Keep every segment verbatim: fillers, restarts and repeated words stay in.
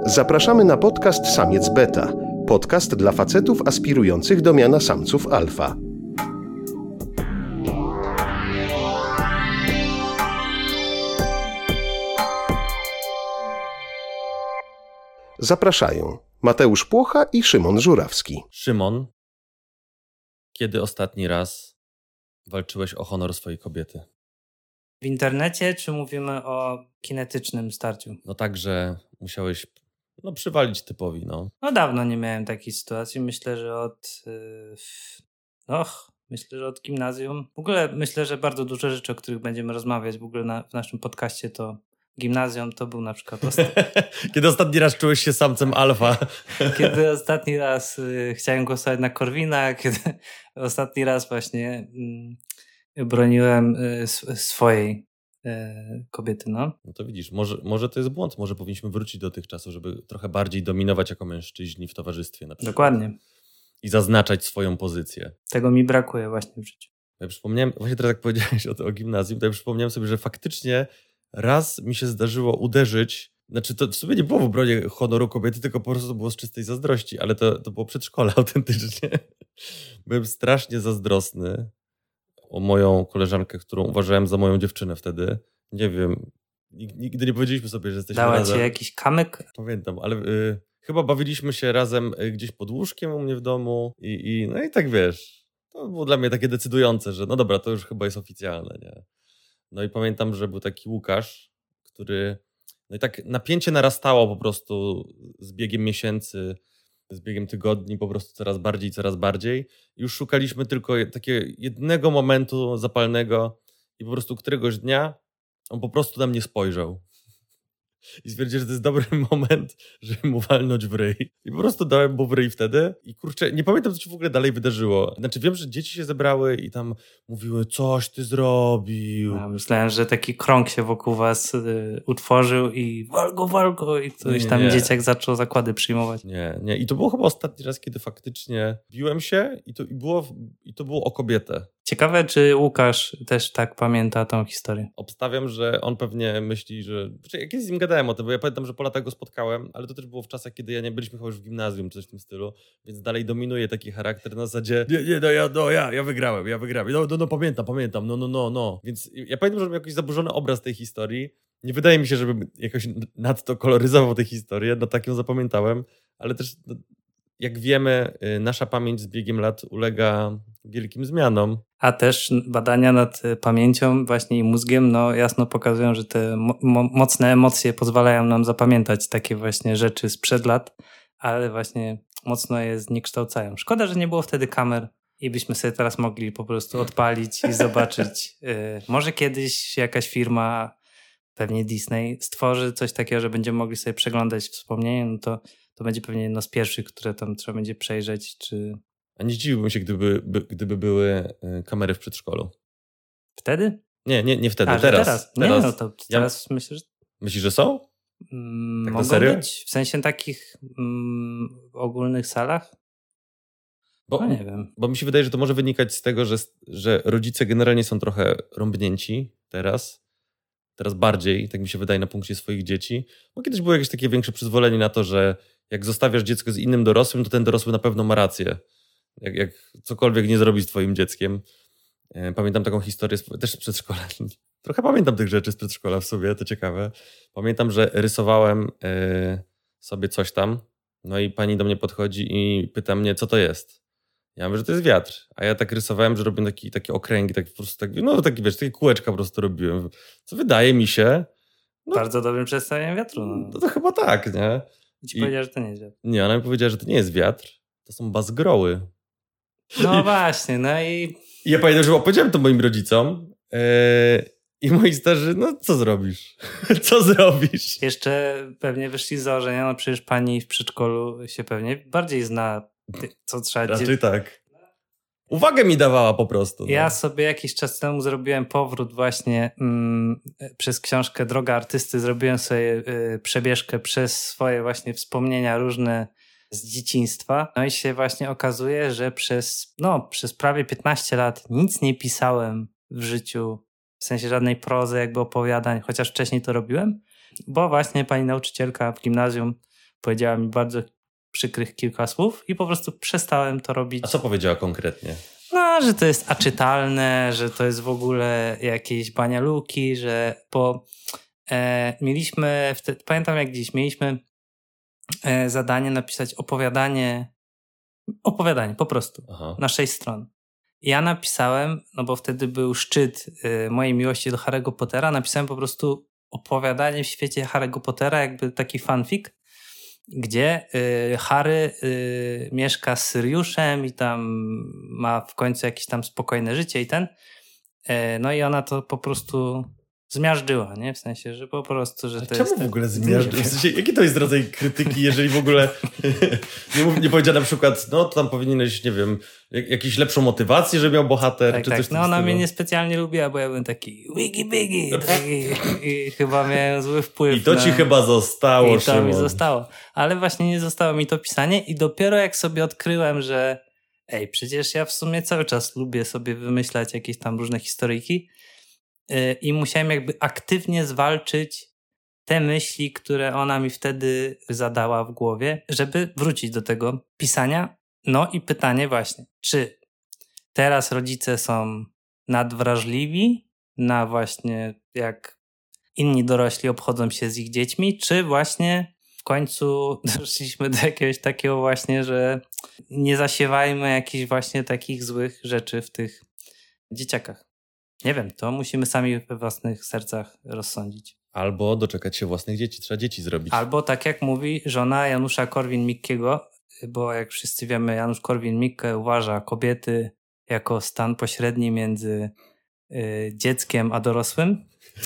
Zapraszamy na podcast Samiec Beta. Podcast dla facetów aspirujących do miana samców alfa. Zapraszają Mateusz Płocha i Szymon Żurawski. Szymon, kiedy ostatni raz walczyłeś o honor swojej kobiety? W internecie, czy mówimy o kinetycznym starciu? No tak, że musiałeś no, przywalić typowi, no. No dawno nie miałem takiej sytuacji. Myślę, że od... Yy, och, myślę, że od gimnazjum. W ogóle myślę, że bardzo dużo rzeczy, o których będziemy rozmawiać w ogóle na, w naszym podcaście, to gimnazjum to był na przykład... Osta- Kiedy ostatni raz czułeś się samcem alfa? Kiedy ostatni raz y, chciałem głosować na Korwina, kiedy ostatni raz właśnie y, broniłem y, swojej y, kobiety, no. No to widzisz, może, może to jest błąd, może powinniśmy wrócić do tych czasów, żeby trochę bardziej dominować jako mężczyźni w towarzystwie na przykład. Dokładnie. I zaznaczać swoją pozycję. Tego mi brakuje właśnie w życiu. Ja przypomniałem, właśnie teraz jak powiedziałeś o, o gimnazjum, to ja przypomniałem sobie, że faktycznie raz mi się zdarzyło uderzyć, znaczy to w sumie nie było w obronie honoru kobiety, tylko po prostu to było z czystej zazdrości, ale to, to było przedszkole autentycznie. Byłem strasznie zazdrosny o moją koleżankę, którą uważałem za moją dziewczynę wtedy. Nie wiem, nigdy nie powiedzieliśmy sobie, że jesteśmy Dała razem. ci jakiś kamyk? Pamiętam, ale y, chyba bawiliśmy się razem gdzieś pod łóżkiem u mnie w domu i, i no i tak wiesz, to było dla mnie takie decydujące, że no dobra, to już chyba jest oficjalne, nie? No i pamiętam, że był taki Łukasz, który... No i tak napięcie narastało po prostu z biegiem miesięcy, z biegiem tygodni, po prostu coraz bardziej, coraz bardziej. Już szukaliśmy tylko takiego jednego momentu zapalnego i po prostu któregoś dnia on po prostu na mnie spojrzał. I stwierdził, że to jest dobry moment, żeby mu walnąć w ryj. I po prostu dałem mu w ryj wtedy. I kurczę, nie pamiętam, co się w ogóle dalej wydarzyło. Znaczy wiem, że dzieci się zebrały i tam mówiły, coś ty zrobił. Ja myślałem, że taki krąg się wokół was y, utworzył i walgo, walgo i ktoś tam Nie. dzieciak zaczął zakłady przyjmować. Nie, nie. I to było chyba ostatni raz, kiedy faktycznie biłem się i to, i było, i to było o kobietę. Ciekawe, czy Łukasz też tak pamięta tą historię. Obstawiam, że on pewnie myśli, że... Znaczy, jak kiedyś z nim gadałem o tym, bo ja pamiętam, że po latach go spotkałem, ale to też było w czasach, kiedy ja nie byliśmy chyba już w gimnazjum, czy coś w tym stylu, więc dalej dominuje taki charakter na zasadzie nie, nie, no ja, no ja, ja wygrałem, ja wygrałem, no, no, no pamiętam, pamiętam, no, no, no, no. Więc ja pamiętam, że miał jakiś zaburzony obraz tej historii. Nie wydaje mi się, żebym jakoś nadto koloryzował tę historię, no tak ją zapamiętałem, ale też... No, jak wiemy, nasza pamięć z biegiem lat ulega wielkim zmianom. A też badania nad pamięcią właśnie i mózgiem no jasno pokazują, że te mo- mocne emocje pozwalają nam zapamiętać takie właśnie rzeczy sprzed lat, ale właśnie mocno je zniekształcają. Szkoda, że nie było wtedy kamer i byśmy sobie teraz mogli po prostu odpalić i zobaczyć. Yy, może kiedyś jakaś firma, pewnie Disney, stworzy coś takiego, że będziemy mogli sobie przeglądać wspomnienia, no to to będzie pewnie jedno z pierwszych, które tam trzeba będzie przejrzeć, czy... A nie zdziwiłbym się, gdyby, by, gdyby były kamery w przedszkolu. Wtedy? Nie, nie, nie wtedy, A, teraz. teraz. teraz. Nie, no to teraz ja... myślę, że... Myślisz, że są? Mm, tak mogą na serio? być, w sensie takich mm, ogólnych salach? Bo, no nie wiem. Bo mi się wydaje, że to może wynikać z tego, że, że rodzice generalnie są trochę rąbnięci teraz. Teraz bardziej, tak mi się wydaje, na punkcie swoich dzieci. Bo kiedyś było jakieś takie większe przyzwolenie na to, że jak zostawiasz dziecko z innym dorosłym, to ten dorosły na pewno ma rację. Jak, jak cokolwiek nie zrobi z twoim dzieckiem. Pamiętam taką historię z, też z przedszkola. Trochę pamiętam tych rzeczy z przedszkola w sobie, to ciekawe. Pamiętam, że rysowałem y, sobie coś tam, no i pani do mnie podchodzi i pyta mnie, co to jest. Ja mówię, że to jest wiatr. A ja tak rysowałem, że robię taki, takie okręgi, tak po prostu tak, no taki wiesz, takie kółeczka po prostu robiłem. Co wydaje mi się... No, bardzo dobrym przedstawieniem wiatru. No. No to chyba tak, nie? I ci I... powiedziała, że to nie jest wiatr. Nie, ona mi powiedziała, że to nie jest wiatr, to są bazgroły. No I... właśnie, no i... I ja pamiętam, że opowiedziałem to moim rodzicom yy... i moi starzy, no co zrobisz? Co zrobisz? Jeszcze pewnie wyszli z założenia, no przecież pani w przedszkolu się pewnie bardziej zna, co trzeba... Raczej tak. Uwagę mi dawała po prostu. No. Ja sobie jakiś czas temu zrobiłem powrót właśnie mm, przez książkę Droga Artysty. Zrobiłem sobie y, przebieżkę przez swoje właśnie wspomnienia różne z dzieciństwa. No i się właśnie okazuje, że przez, no, przez prawie piętnaście lat nic nie pisałem w życiu, w sensie żadnej prozy, jakby opowiadań, chociaż wcześniej to robiłem, bo właśnie pani nauczycielka w gimnazjum powiedziała mi bardzo przykrych kilka słów i po prostu przestałem to robić. A co powiedziała konkretnie? No, że to jest aczytalne, że to jest w ogóle jakieś banialuki, że po e, mieliśmy, wtedy, pamiętam jak dziś, mieliśmy e, zadanie napisać opowiadanie, opowiadanie po prostu, Aha. na sześć stron. Ja napisałem, no bo wtedy był szczyt y, mojej miłości do Harry'ego Pottera, napisałem po prostu opowiadanie w świecie Harry'ego Pottera, jakby taki fanfic, gdzie y, Harry y, mieszka z Syriuszem i tam ma w końcu jakieś tam spokojne życie i ten. Y, no i ona to po prostu zmiażdżyła, nie? W sensie, że po prostu, że to czemu jest... w ogóle zmiażdżyła? W sensie, jaki to jest rodzaj krytyki, jeżeli w ogóle nie, mów, nie powiedziała na przykład, no to tam powinieneś, nie wiem, jak, jakąś lepszą motywację, że miał bohater, tak, czy tak. coś No ona mnie niespecjalnie lubiła, bo ja byłem taki wiggy biggy taki, i chyba miałem zły wpływ. I to na... ci chyba zostało, I to Szymon. mi zostało. Ale właśnie nie zostało mi to pisanie i dopiero jak sobie odkryłem, że ej, przecież ja w sumie cały czas lubię sobie wymyślać jakieś tam różne historyjki, i musiałem jakby aktywnie zwalczyć te myśli, które ona mi wtedy zadała w głowie, żeby wrócić do tego pisania. No i pytanie właśnie, czy teraz rodzice są nadwrażliwi na właśnie jak inni dorośli obchodzą się z ich dziećmi, czy właśnie w końcu doszliśmy do jakiegoś takiego właśnie, że nie zasiewajmy jakichś właśnie takich złych rzeczy w tych dzieciakach. Nie wiem, to musimy sami we własnych sercach rozsądzić. Albo doczekać się własnych dzieci, trzeba dzieci zrobić. Albo tak jak mówi żona Janusza Korwin-Mikkiego, bo jak wszyscy wiemy, Janusz Korwin-Mikke uważa kobiety jako stan pośredni między y, dzieckiem a dorosłym.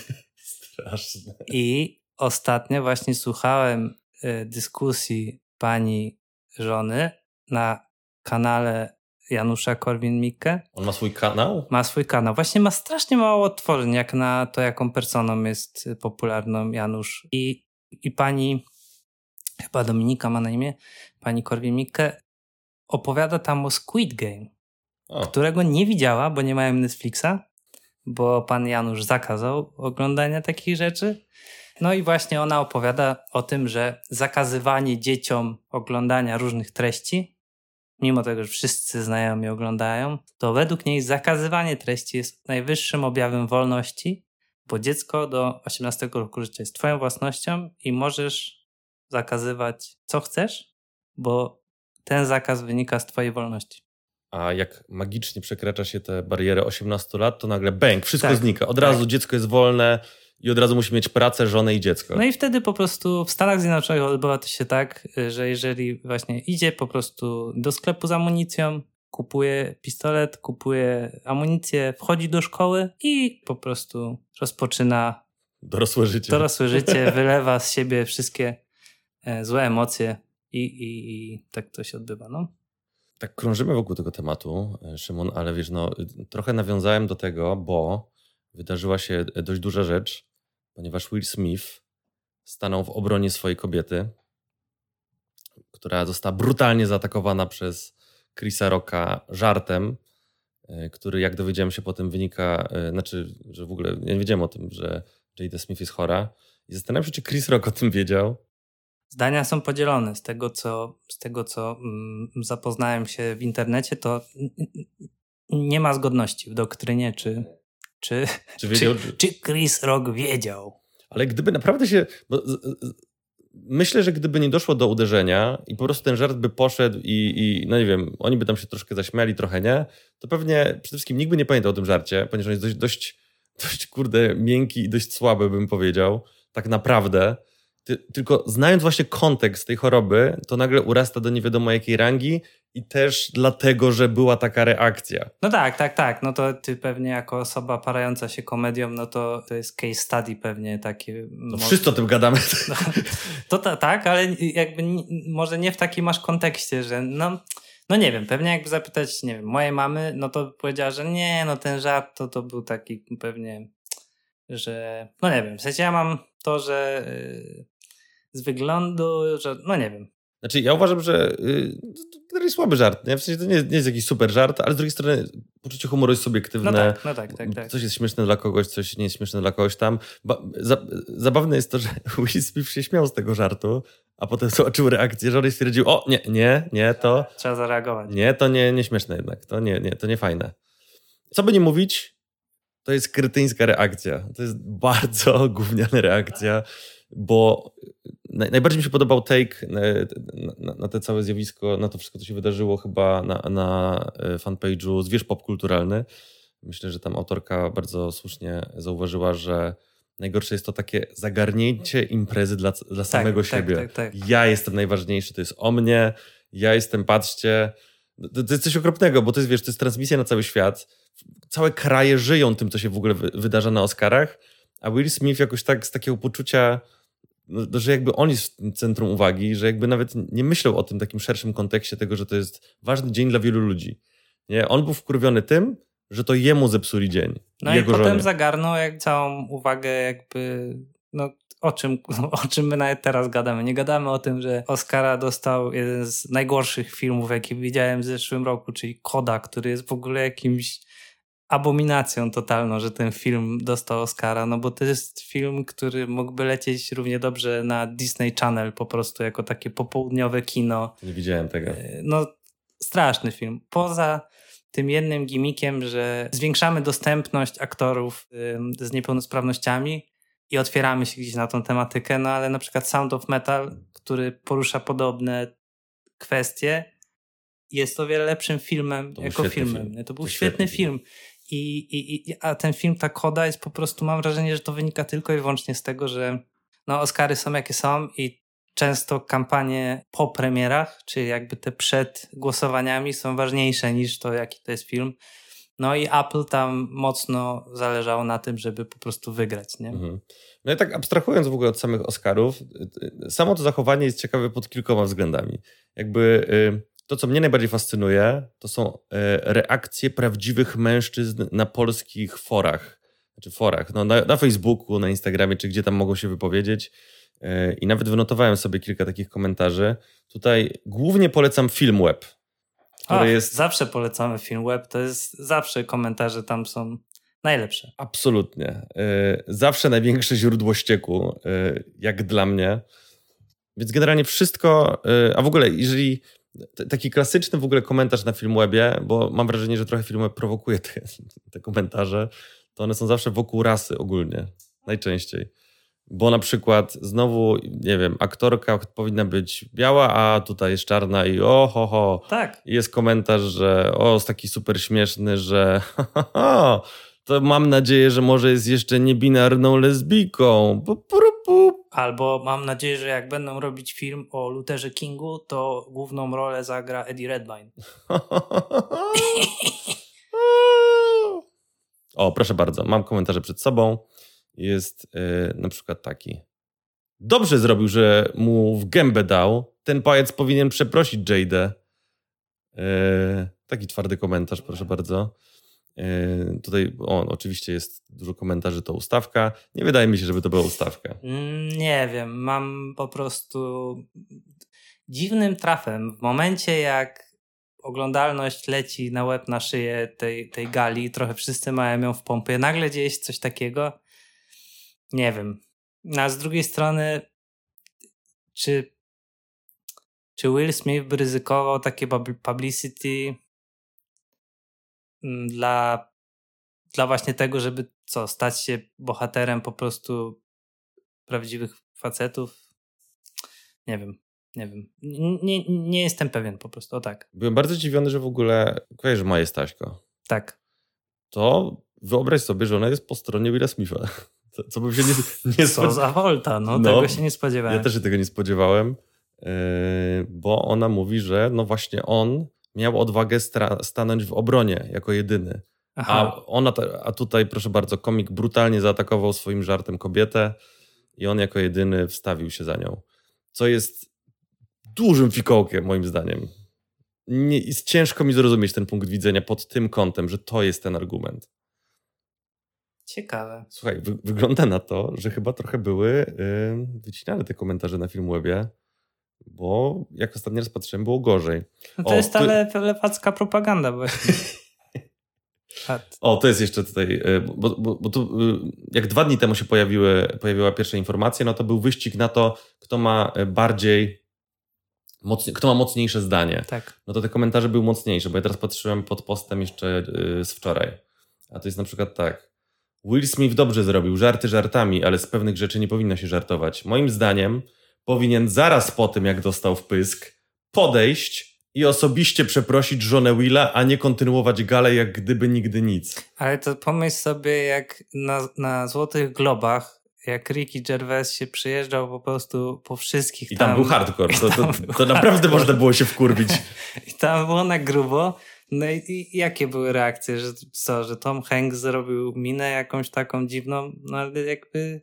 Straszne. I ostatnio właśnie słuchałem y, dyskusji pani żony na kanale Janusza Korwin-Mikke. On ma swój kanał? Ma swój kanał. Właśnie ma strasznie mało odtworzeń, jak na to, jaką personą jest popularną Janusz. I, i pani, chyba Dominika ma na imię, pani Korwin-Mikke, opowiada tam o Squid Game, o. którego nie widziała, bo nie mają Netflixa, bo pan Janusz zakazał oglądania takich rzeczy. No i właśnie ona opowiada o tym, że zakazywanie dzieciom oglądania różnych treści, mimo tego, że wszyscy znajomi oglądają, to według niej zakazywanie treści jest najwyższym objawem wolności, bo dziecko do osiemnastego roku życia jest twoją własnością i możesz zakazywać co chcesz, bo ten zakaz wynika z twojej wolności. A jak magicznie przekracza się tę barierę osiemnastu lat, to nagle bęk, wszystko tak, znika. Od razu tak. dziecko jest wolne i od razu musi mieć pracę, żonę i dziecko. No i wtedy po prostu w Stanach Zjednoczonych odbywa to się tak, że jeżeli właśnie idzie po prostu do sklepu z amunicją, kupuje pistolet, kupuje amunicję, wchodzi do szkoły i po prostu rozpoczyna dorosłe życie. Dorosłe życie, wylewa z siebie wszystkie złe emocje i, i, i tak to się odbywa. No. Tak krążymy wokół tego tematu, Szymon, ale wiesz, no trochę nawiązałem do tego, bo wydarzyła się dość duża rzecz, ponieważ Will Smith stanął w obronie swojej kobiety, która została brutalnie zaatakowana przez Chrisa Rocka żartem, który, jak dowiedziałem się potem, wynika, znaczy, że w ogóle ja nie wiedziałem o tym, że Jada Smith jest chora. I zastanawiam się, czy Chris Rock o tym wiedział. Zdania są podzielone. Z tego, co, z tego, co mm, zapoznałem się w internecie, to nie ma zgodności w doktrynie, czy, czy, czy, wiedział, czy, czy Chris Rock wiedział. Ale gdyby naprawdę się... Bo z, z, myślę, że gdyby nie doszło do uderzenia i po prostu ten żart by poszedł i, i no nie wiem, oni by tam się troszkę zaśmiali, trochę nie, to pewnie przede wszystkim nikt by nie pamiętał o tym żarcie, ponieważ on jest dość, dość, dość kurde, miękki i dość słaby, bym powiedział. Tak naprawdę. Ty, tylko znając właśnie kontekst tej choroby, to nagle urasta do nie wiadomo jakiej rangi i też dlatego, że była taka reakcja. No tak, tak, tak. No to ty pewnie jako osoba parająca się komedią, no to to jest case study pewnie takie. No wszyscy o tym gadamy. No, to ta, tak, ale jakby nie, może nie w takim masz kontekście, że no, no nie wiem, pewnie jakby zapytać, nie wiem, mojej mamy, no to powiedziała, że nie, no ten żart to, to był taki pewnie, że no nie wiem, w sensie ja mam to, że yy, z wyglądu, że no nie wiem. Znaczy ja uważam, że yy, to jest słaby żart, nie? W sensie to nie jest, nie jest jakiś super żart, ale z drugiej strony poczucie humoru jest subiektywne. No tak, no tak, tak, tak. Coś jest śmieszne dla kogoś, coś nie jest śmieszne dla kogoś tam. Ba- za- zabawne jest to, że Will Smith się śmiał z tego żartu, a potem zobaczył reakcję żony i stwierdził, o nie, nie, nie, to... Trzeba zareagować. Nie, to nie, nie śmieszne jednak, to nie, nie, to nie fajne. Co by nie mówić, to jest kretyńska reakcja. To jest bardzo gówniana reakcja, bo naj, najbardziej mi się podobał take na, na, na te całe zjawisko, na to wszystko, co się wydarzyło chyba na, na fanpage'u Zwierz Popkulturalny. Myślę, że tam autorka bardzo słusznie zauważyła, że najgorsze jest to takie zagarnięcie imprezy dla, dla samego tak, siebie. Tak, tak, tak. Ja jestem najważniejszy, to jest o mnie, ja jestem, patrzcie. To, to jest coś okropnego, bo to jest, wiesz, to jest transmisja na cały świat. Całe kraje żyją tym, co się w ogóle wy, wydarza na Oscarach, a Will Smith jakoś tak z takiego poczucia, no, że jakby on jest w centrum uwagi, że jakby nawet nie myślał o tym takim szerszym kontekście tego, że to jest ważny dzień dla wielu ludzi. Nie? On był wkurwiony tym, że to jemu zepsuli dzień. No i, i jego potem żonie. zagarnął jak całą uwagę jakby, no o czym, o czym my nawet teraz gadamy. Nie gadamy o tym, że Oscara dostał jeden z najgorszych filmów, jaki widziałem w zeszłym roku, czyli Koda, który jest w ogóle jakimś abominacją totalną, że ten film dostał Oscara, no bo to jest film, który mógłby lecieć równie dobrze na Disney Channel po prostu jako takie popołudniowe kino. Nie widziałem tego. No straszny film. Poza tym jednym gimmickiem, że zwiększamy dostępność aktorów y, z niepełnosprawnościami i otwieramy się gdzieś na tą tematykę, no ale na przykład Sound of Metal, który porusza podobne kwestie, jest o wiele lepszym filmem jako filmem. Film. To był to świetny film. film. I, i, i, a ten film, ta Koda jest po prostu, mam wrażenie, że to wynika tylko i wyłącznie z tego, że no Oscary są jakie są i często kampanie po premierach, czyli jakby te przed głosowaniami są ważniejsze niż to, jaki to jest film. No i Apple tam mocno zależało na tym, żeby po prostu wygrać, nie? Mhm. No i tak abstrahując w ogóle od samych Oscarów, samo to zachowanie jest ciekawe pod kilkoma względami. Jakby to, co mnie najbardziej fascynuje, to są reakcje prawdziwych mężczyzn na polskich forach. Znaczy forach, no na, na Facebooku, na Instagramie, czy gdzie tam mogą się wypowiedzieć. I nawet wynotowałem sobie kilka takich komentarzy. Tutaj głównie polecam Filmweb, który Ach, jest... Zawsze polecamy Filmweb, to jest zawsze komentarze tam są najlepsze. Absolutnie. Zawsze największe źródło ścieku, jak dla mnie. Więc generalnie wszystko, a w ogóle jeżeli taki klasyczny w ogóle komentarz na Filmwebie, bo mam wrażenie, że trochę Filmweb prowokuje te, te komentarze, to one są zawsze wokół rasy ogólnie, najczęściej. Bo na przykład znowu, nie wiem, aktorka powinna być biała, a tutaj jest czarna i o ho ho. Tak. Jest komentarz, że o, jest taki super śmieszny, że ha, ha, ha, to mam nadzieję, że może jest jeszcze niebinarną lesbijką. Pu, pu, pu. Albo mam nadzieję, że jak będą robić film o Lutherze Kingu, to główną rolę zagra Eddie Redmayne. O, proszę bardzo, mam komentarze przed sobą. Jest yy, na przykład taki. Dobrze zrobił, że mu w gębę dał. Ten pajac powinien przeprosić Jadę. Yy, taki twardy komentarz, proszę bardzo. Yy, tutaj o, oczywiście jest dużo komentarzy, to ustawka. Nie wydaje mi się, żeby to była ustawka. Nie wiem, mam po prostu dziwnym trafem. W momencie jak oglądalność leci na łeb, na szyję tej, tej gali, trochę wszyscy mają ją w pompie, nagle dzieje się coś takiego. Nie wiem. A z drugiej strony, czy, czy Will Smith by ryzykował takie publicity dla, dla właśnie tego, żeby co, stać się bohaterem po prostu prawdziwych facetów? Nie wiem. Nie wiem. Nie, nie jestem pewien po prostu, o tak. Byłem bardzo zdziwiony, że w ogóle kojarzysz Maję Staśko. Tak. To wyobraź sobie, że ona jest po stronie Willa Smitha. Co bym się nie, nie Co za wolta, no, no tego się nie spodziewałem. Ja też się tego nie spodziewałem, yy, bo ona mówi, że no właśnie on miał odwagę stra- stanąć w obronie jako jedyny. A, ona, a tutaj, proszę bardzo, komik brutalnie zaatakował swoim żartem kobietę i on jako jedyny wstawił się za nią. Co jest dużym fikołkiem, moim zdaniem. Nie, jest ciężko mi zrozumieć ten punkt widzenia pod tym kątem, że to jest ten argument. Ciekawe. Słuchaj, wy- wygląda na to, że chyba trochę były yy, wycinane te komentarze na Filmwebie, bo jak ostatnio raz patrzyłem, było gorzej. No to O, jest ta tu- le- lewacka propaganda właśnie. O, to jest jeszcze tutaj, bo, bo, bo tu jak dwa dni temu się pojawiły, pojawiła pierwsza informacja, no to był wyścig na to, kto ma bardziej, mocniej, kto ma mocniejsze zdanie. Tak. No to te komentarze były mocniejsze, bo ja teraz patrzyłem pod postem jeszcze z wczoraj. A to jest na przykład tak. Will Smith dobrze zrobił, żarty żartami, ale z pewnych rzeczy nie powinno się żartować. Moim zdaniem powinien zaraz po tym, jak dostał w pysk, podejść i osobiście przeprosić żonę Willa, a nie kontynuować galę jak gdyby nigdy nic. Ale to pomyśl sobie, jak na, na Złotych Globach, jak Ricky Gervais się przyjeżdżał po prostu po wszystkich. I tam, tam był hardcore, to, to, to, to naprawdę hardcore. Można było się wkurwić. I tam było na grubo. No i, i jakie były reakcje, że co, że Tom Hanks zrobił minę jakąś taką dziwną, no ale jakby...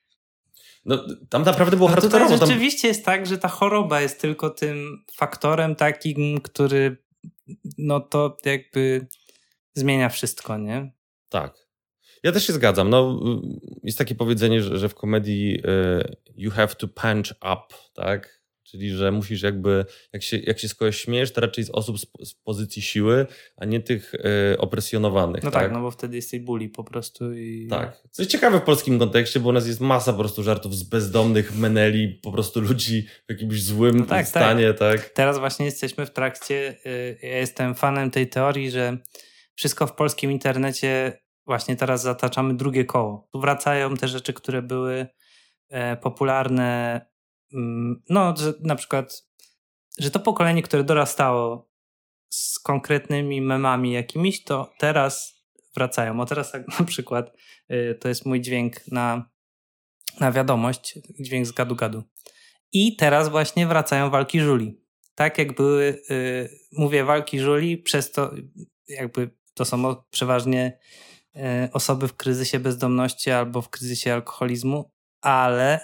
No tam naprawdę było no hardcore. Tutaj rzeczywiście tam... jest tak, że ta choroba jest tylko tym faktorem takim, który no to jakby zmienia wszystko, nie? Tak. Ja też się zgadzam. No, jest takie powiedzenie, że, że w komedii y, you have to punch up, tak? Czyli, że musisz jakby, jak się, jak się z kogoś śmiejesz, to raczej z osób z, z pozycji siły, a nie tych y, opresjonowanych. No tak? tak, no bo wtedy jesteś bully po prostu. I... Tak. Co jest ciekawe w polskim kontekście, bo u nas jest masa po prostu żartów z bezdomnych meneli, po prostu ludzi w jakimś złym no tak, stanie. Tak. tak. Teraz właśnie jesteśmy w trakcie, y, ja jestem fanem tej teorii, że wszystko w polskim internecie właśnie teraz zataczamy drugie koło. Tu wracają te rzeczy, które były e, popularne. No, że na przykład, że to pokolenie, które dorastało z konkretnymi memami jakimiś, to teraz wracają. O teraz tak na przykład y, to jest mój dźwięk na, na wiadomość, dźwięk z gadu-gadu. I teraz właśnie wracają walki żuli. Tak jak były, y, mówię walki żuli, przez to jakby to są przeważnie y, osoby w kryzysie bezdomności albo w kryzysie alkoholizmu, ale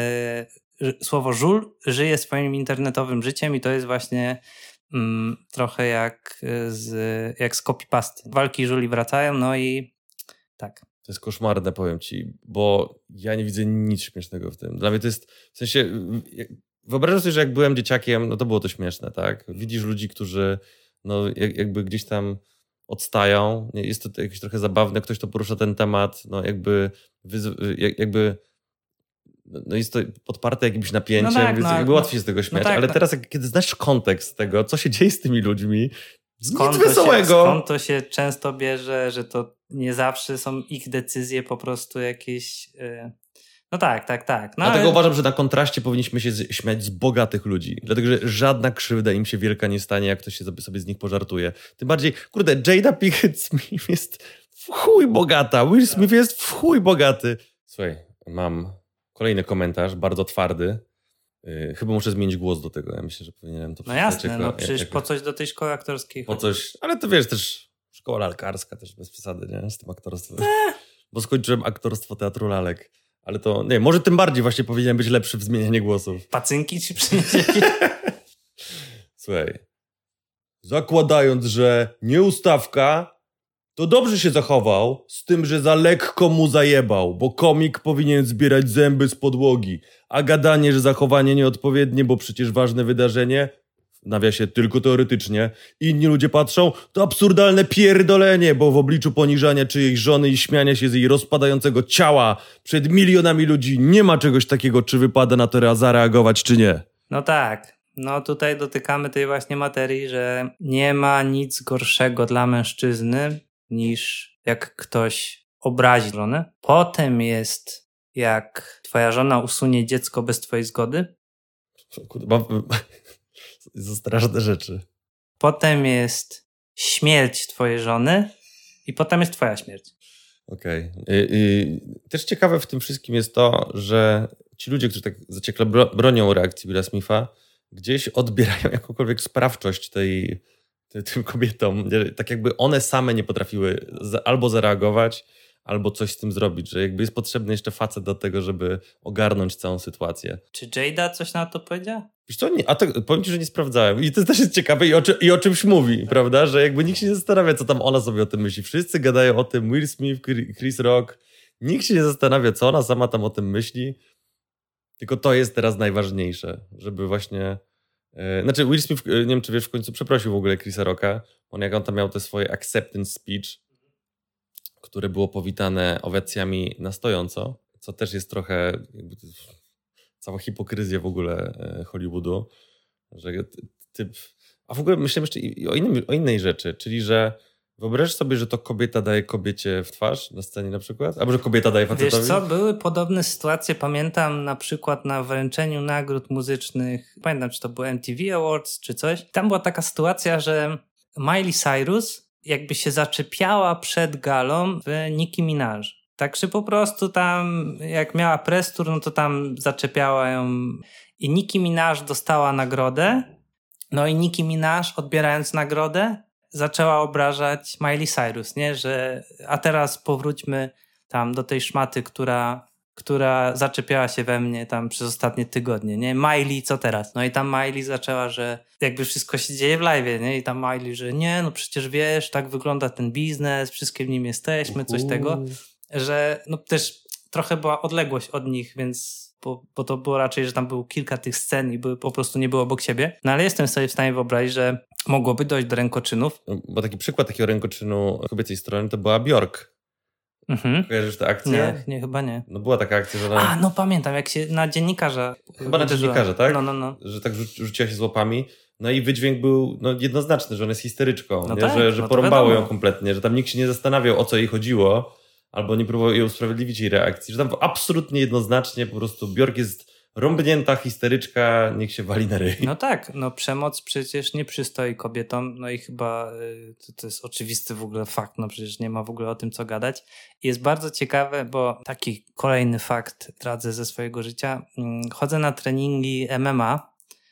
y, słowo żul żyje swoim internetowym życiem i to jest właśnie mm, trochę jak z, jak z copypasty. Walki żuli wracają, no i tak. To jest koszmarne, powiem ci, bo ja nie widzę nic śmiesznego w tym. Dla mnie to jest, w sensie, wyobrażam sobie, że jak byłem dzieciakiem, no to było to śmieszne, tak? Widzisz ludzi, którzy no jakby gdzieś tam odstają, jest to jakieś trochę zabawne, ktoś to porusza ten temat, no jakby jakby no jest to podparte jakimś napięciem, no tak, więc no, jakby no, łatwiej się z tego śmiać, no tak, ale teraz jak, kiedy znasz kontekst tego, co się dzieje z tymi ludźmi, skąd nic wesołego. Się, skąd to się często bierze, że to nie zawsze są ich decyzje po prostu jakieś... Yy... No tak, tak, tak. No Dlatego ale... uważam, że na kontraście powinniśmy się śmiać z bogatych ludzi, dlatego że żadna krzywda im się wielka nie stanie, jak ktoś się sobie z nich pożartuje. Tym bardziej, kurde, Jada Pinkett Smith jest w chuj bogata, Will Smith jest w chuj bogaty. Słuchaj, mam... Kolejny komentarz, bardzo twardy. Yy, chyba muszę zmienić głos do tego. Ja myślę, że powinienem to No jasne, jako, no przecież jako, po coś do tej szkoły aktorskiej. Po coś, ale to wiesz, też szkoła lalkarska też bez przesady, nie? Z tym aktorstwem. Eee. Bo skończyłem aktorstwo teatru lalek. Ale to, nie, może tym bardziej właśnie powinienem być lepszy w zmienianiu głosów. Pacynki ci przyniesie? Słuchaj. Zakładając, że nie ustawka, to dobrze się zachował, z tym, że za lekko mu zajebał, bo komik powinien zbierać zęby z podłogi, a gadanie, że zachowanie nieodpowiednie, bo przecież ważne wydarzenie, w nawiasie tylko teoretycznie, inni ludzie patrzą, to absurdalne pierdolenie, bo w obliczu poniżania czyjejś żony i śmiania się z jej rozpadającego ciała przed milionami ludzi nie ma czegoś takiego, czy wypada na to zareagować, czy nie. No tak. No tutaj dotykamy tej właśnie materii, że nie ma nic gorszego dla mężczyzny, niż jak ktoś obrazi żonę. Potem jest, jak twoja żona usunie dziecko bez twojej zgody. Kurwa, to straszne rzeczy. Potem jest śmierć twojej żony i potem jest twoja śmierć. Okej. Okay. Też ciekawe w tym wszystkim jest to, że ci ludzie, którzy tak zaciekle bronią reakcji Willa Smitha, gdzieś odbierają jakąkolwiek sprawczość tej tym kobietom, tak jakby one same nie potrafiły albo zareagować, albo coś z tym zrobić, że jakby jest potrzebny jeszcze facet do tego, żeby ogarnąć całą sytuację. Czy Jada coś na to powiedziała? Wiesz co, nie, a to powiem ci, że nie sprawdzałem i to też jest ciekawe i o, czy, i o czymś mówi, tak. Prawda, że jakby nikt się nie zastanawia, co tam ona sobie o tym myśli. Wszyscy gadają o tym, Will Smith, Chris Rock, nikt się nie zastanawia, co ona sama tam o tym myśli, tylko to jest teraz najważniejsze, żeby właśnie... Znaczy Will Smith, nie wiem czy wiesz, w końcu przeprosił w ogóle Chrisa Rocka. On jak on tam miał te swoje acceptance speech, które było powitane owacjami na stojąco, co też jest trochę jakby cała hipokryzja w ogóle Hollywoodu, że typ... A w ogóle myślę jeszcze i o, innym, o innej rzeczy, czyli że wyobraź sobie, że to kobieta daje kobiecie w twarz na scenie na przykład, albo że kobieta daje facetowi. Wiesz co, były podobne sytuacje, pamiętam na przykład na wręczeniu nagród muzycznych, pamiętam czy to był M T V Awards czy coś, tam była taka sytuacja, że Miley Cyrus jakby się zaczepiała przed galą w Nicki Minaj. Także po prostu tam jak miała press tour, no to tam zaczepiała ją i Nicki Minaj dostała nagrodę, no i Nicki Minaj odbierając nagrodę zaczęła obrażać Miley Cyrus, nie? Że a teraz powróćmy tam do tej szmaty, która, która zaczepiała się we mnie tam przez ostatnie tygodnie, nie? Miley, co teraz? No i tam Miley zaczęła, że jakby wszystko się dzieje w live'ie, nie? I tam Miley, że nie, no przecież wiesz, tak wygląda ten biznes, wszystkie w nim jesteśmy, coś Uhu. tego, że no też trochę była odległość od nich, więc Bo, bo to było raczej, że tam było kilka tych scen i były, po prostu nie było obok siebie. No ale jestem sobie w stanie wyobrazić, że mogłoby dojść do rękoczynów. Bo taki przykład takiego rękoczynu kobiecej strony to była Björk. Mhm. Kojarzysz tę akcję? Nie, nie, chyba nie. No była taka akcja, że ona... A, no pamiętam, jak się na dziennikarza... Chyba na uderzyła. dziennikarza, tak? No, no, no. Że tak rzu- rzuciła się z łapami. No i wydźwięk był no, jednoznaczny, że ona jest histeryczką. No nie? tak, że że no to porąbało ją wiadomo. kompletnie, że tam nikt się nie zastanawiał, o co jej chodziło, albo nie próbował jej usprawiedliwić jej reakcji. Że tam absolutnie jednoznacznie po prostu Björk jest rąbnięta, histeryczka, niech się wali na ryj. No tak, no przemoc przecież nie przystoi kobietom, no i chyba y, to, to jest oczywisty w ogóle fakt, no przecież nie ma w ogóle o tym co gadać. I jest bardzo ciekawe, bo taki kolejny fakt radzę ze swojego życia. Chodzę na treningi M M A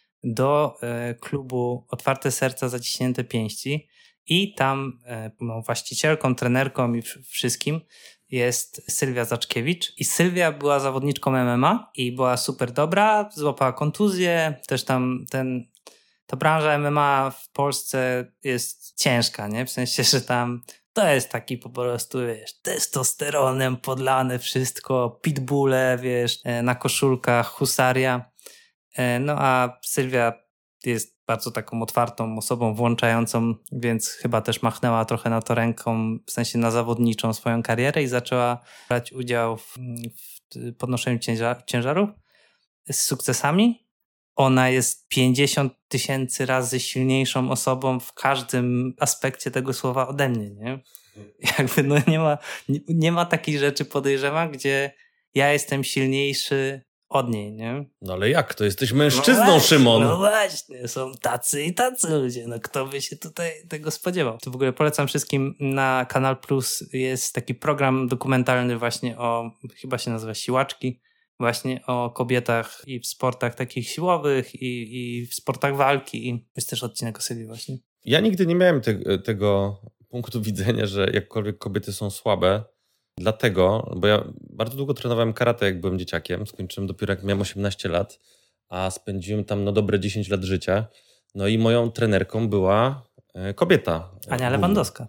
do y, klubu Otwarte Serca, Zaciśnięte Pięści i tam y, no, właścicielką, trenerką i w- wszystkim jest Sylwia Zaczkiewicz i Sylwia była zawodniczką M M A i była super dobra, złapała kontuzję, też tam ten, ta branża M M A w Polsce jest ciężka, nie? W sensie, że tam to jest taki po prostu, wiesz, testosteronem podlane wszystko, pitbulle, wiesz, na koszulkach, husaria. No a Sylwia jest bardzo taką otwartą osobą, włączającą, więc chyba też machnęła trochę na to ręką, w sensie na zawodniczą swoją karierę i zaczęła brać udział w, w podnoszeniu ciężar, ciężarów z sukcesami. Ona jest pięćdziesiąt tysięcy razy silniejszą osobą w każdym aspekcie tego słowa ode mnie, nie? Jakby no nie ma, nie, nie ma takiej rzeczy, podejrzewam, gdzie ja jestem silniejszy od niej, nie? No ale jak? To jesteś mężczyzną, no właśnie, Szymon! No właśnie, są tacy i tacy ludzie, no kto by się tutaj tego spodziewał. To w ogóle polecam wszystkim, na Kanal Plus jest taki program dokumentalny właśnie o, chyba się nazywa Siłaczki, właśnie o kobietach i w sportach takich siłowych i, i w sportach walki i jest też odcinek o Sylwii właśnie. Ja nigdy nie miałem te, tego punktu widzenia, że jakkolwiek kobiety są słabe, dlatego, bo ja bardzo długo trenowałem karate, jak byłem dzieciakiem. Skończyłem dopiero jak miałem osiemnaście lat, a spędziłem tam no dobre dziesięć lat życia. No i moją trenerką była kobieta. Ania Lewandowska.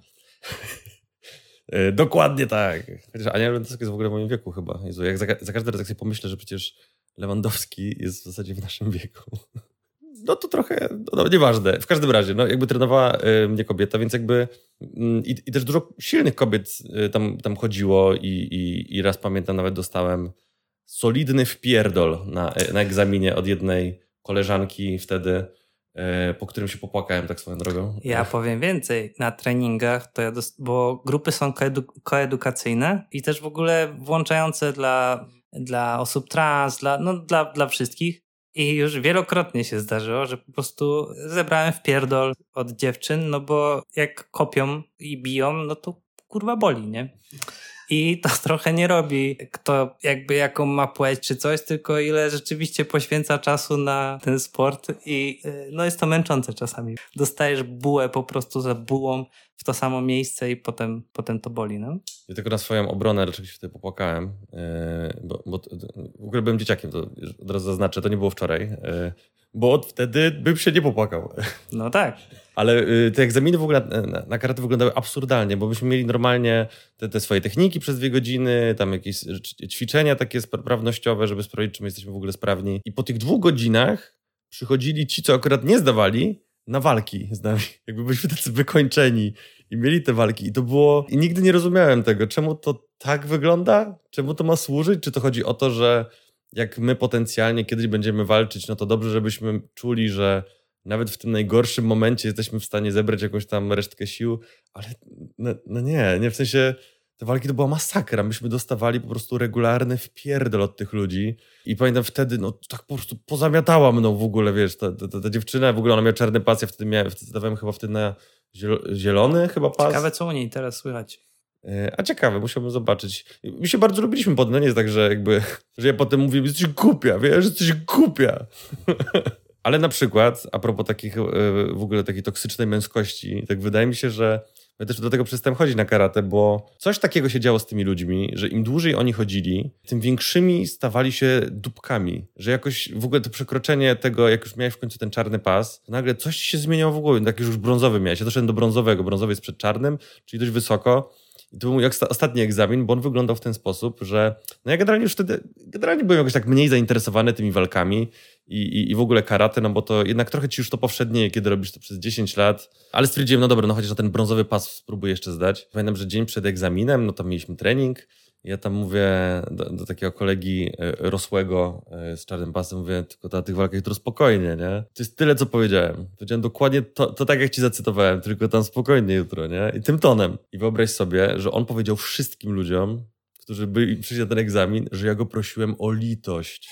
Dokładnie tak. Chociaż Ania Lewandowska jest w ogóle w moim wieku chyba. Jezu, jak za, za każdym razem sobie pomyślę, że przecież Lewandowski jest w zasadzie w naszym wieku. No to trochę, no nieważne. W każdym razie, no jakby trenowała y, mnie kobieta, więc jakby y, i też dużo silnych kobiet y, tam, tam chodziło i, i, i raz pamiętam nawet dostałem solidny wpierdol na, na egzaminie od jednej koleżanki wtedy, y, po którym się popłakałem tak swoją drogą. Ja powiem więcej, na treningach, to ja dost- bo grupy są koedu- koedukacyjne i też w ogóle włączające dla, dla osób trans, dla, no, dla, dla wszystkich. I już wielokrotnie się zdarzyło, że po prostu zebrałem wpierdol od dziewczyn, no bo jak kopią i biją, no to kurwa boli, nie? I to trochę nie robi kto jakby jaką ma płeć czy coś, tylko ile rzeczywiście poświęca czasu na ten sport i no jest to męczące czasami. Dostajesz bułę po prostu za bułą w to samo miejsce i potem, potem to boli, no? Ja tylko na swoją obronę dlaczego się wtedy popłakałem, yy, bo, bo w ogóle byłem dzieciakiem, to od razu zaznaczę, to nie było wczoraj, yy, bo od wtedy bym się nie popłakał. No tak. Ale yy, te egzaminy w ogóle na, na, na karate wyglądały absurdalnie, bo myśmy mieli normalnie te, te swoje techniki przez dwie godziny, tam jakieś ćwiczenia takie sprawnościowe, żeby sprawdzić, czy my jesteśmy w ogóle sprawni. I po tych dwóch godzinach przychodzili ci, co akurat nie zdawali, na walki z nami. Jakby byliśmy tacy wykończeni. i mieli te walki i to było... I nigdy nie rozumiałem tego, czemu to tak wygląda? Czemu to ma służyć? Czy to chodzi o to, że jak my potencjalnie kiedyś będziemy walczyć, no to dobrze, żebyśmy czuli, że nawet w tym najgorszym momencie jesteśmy w stanie zebrać jakąś tam resztkę sił, ale no, no nie, nie, w sensie te walki to była masakra. Myśmy dostawali po prostu regularny wpierdol od tych ludzi i pamiętam wtedy, no tak po prostu pozamiatała mną w ogóle, wiesz, ta, ta, ta dziewczyna, w ogóle ona miała czarny pas, ja wtedy miałem, wtedy dawałem chyba wtedy na zielony chyba pas. Ciekawe, co u niej teraz słychać. A ciekawe, musiałbym zobaczyć. My się bardzo lubiliśmy potem, no nie jest tak, że jakby, że ja potem mówię, jesteś głupia, wiesz, jesteś głupia. Ale na przykład, a propos takich, w ogóle takiej toksycznej męskości, tak wydaje mi się, że ja też do tego przestałem chodzić na karate, bo coś takiego się działo z tymi ludźmi, że im dłużej oni chodzili, tym większymi stawali się dupkami. Że jakoś w ogóle to przekroczenie tego, jak już miałeś w końcu ten czarny pas, to nagle coś się zmieniało w głowie, tak już brązowy miałeś. Ja doszedłem do brązowego, brązowy jest przed czarnym, czyli dość wysoko. I to był mój ostatni egzamin, bo on wyglądał w ten sposób, że no ja generalnie już wtedy, generalnie byłem jakoś tak mniej zainteresowany tymi walkami i, i, i w ogóle karate, no bo to jednak trochę ci już to powszednieje, kiedy robisz to przez dziesięć lat, ale stwierdziłem, no dobra, no chociaż na ten brązowy pas spróbuję jeszcze zdać. Pamiętam, że dzień przed egzaminem, no tam mieliśmy trening, ja tam mówię do, do takiego kolegi rosłego z czarnym pasem, mówię, tylko na tych walkach to spokojnie, nie? To jest tyle, co powiedziałem. Powiedziałem dokładnie to, to tak, jak ci zacytowałem, tylko tam spokojnie jutro, nie? I tym tonem. I wyobraź sobie, że on powiedział wszystkim ludziom, którzy byli przyszli na ten egzamin, że ja go prosiłem o litość.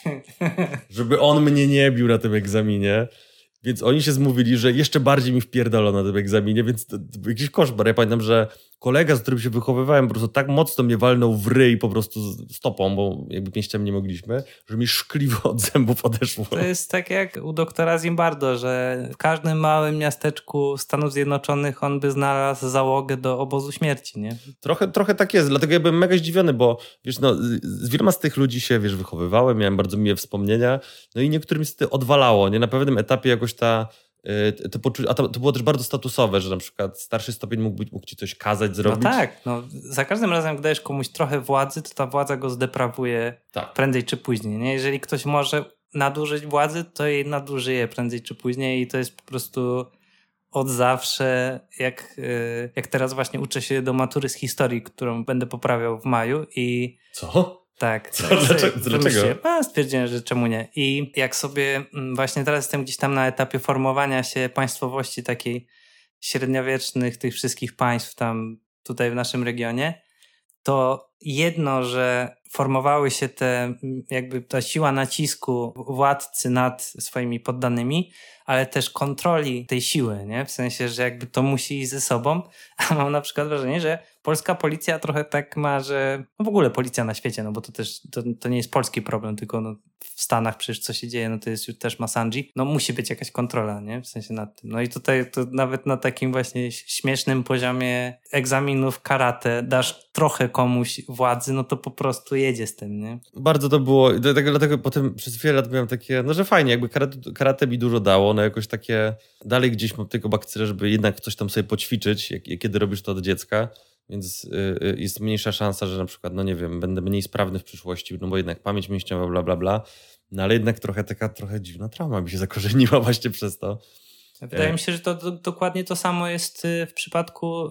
Żeby on mnie nie bił na tym egzaminie. Więc oni się zmówili, że jeszcze bardziej mi wpierdolą na tym egzaminie, więc to, to był jakiś koszmar. Ja pamiętam, że kolega, z którym się wychowywałem, po prostu tak mocno mnie walnął w ryj po prostu stopą, bo jakby pięściami nie mogliśmy, że mi szkliwo od zębów odeszło. To jest tak jak u doktora Zimbardo, że w każdym małym miasteczku Stanów Zjednoczonych on by znalazł załogę do obozu śmierci, nie? Trochę, trochę tak jest, dlatego ja byłem mega zdziwiony, bo wiesz, no, z wieloma z tych ludzi się, wiesz, wychowywałem, miałem bardzo miłe wspomnienia, no i niektórym niestety odwalało, nie? Na pewnym etapie jakoś ta To, poczu- a to, to było też bardzo statusowe, że na przykład starszy stopień mógł, być, mógł ci coś kazać zrobić. No tak, no, za każdym razem, jak dajesz komuś trochę władzy, to ta władza go zdeprawuje tak. prędzej czy później. Nie? Jeżeli ktoś może nadużyć władzy, to jej nadużyje prędzej czy później i to jest po prostu od zawsze, jak, jak teraz właśnie uczę się do matury z historii, którą będę poprawiał w maju i... Co? Tak. Co? Dlaczego? Dlaczego? A, stwierdziłem, że czemu nie. I jak sobie właśnie teraz jestem gdzieś tam na etapie formowania się państwowości takiej średniowiecznych, tych wszystkich państw tam tutaj w naszym regionie, to jedno, że formowały się te, jakby ta siła nacisku władcy nad swoimi poddanymi, ale też kontroli tej siły, nie? W sensie, że jakby to musi iść ze sobą, a mam na przykład wrażenie, że polska policja trochę tak ma, że no w ogóle policja na świecie, no bo to też to, to nie jest polski problem, tylko no w Stanach przecież co się dzieje, no to jest już też Masanji, no musi być jakaś kontrola, nie? W sensie nad tym. No i tutaj to nawet na takim właśnie śmiesznym poziomie egzaminów karate dasz trochę komuś władzy, no to po prostu jedzie z tym, nie? Bardzo to było, dlatego, dlatego potem przez wiele lat miałem takie, no że fajnie, jakby karate, karate mi dużo dało, no jakoś takie, dalej gdzieś mam tylko bakcyjne, żeby jednak coś tam sobie poćwiczyć, jak, kiedy robisz to od dziecka. Więc y, jest mniejsza szansa, że na przykład, no nie wiem, będę mniej sprawny w przyszłości, no bo jednak pamięć mięśniowa, bla, bla, bla. No ale jednak trochę taka trochę dziwna trauma mi się zakorzeniła właśnie przez to. Wydaje mi się, że to, to dokładnie to samo jest w przypadku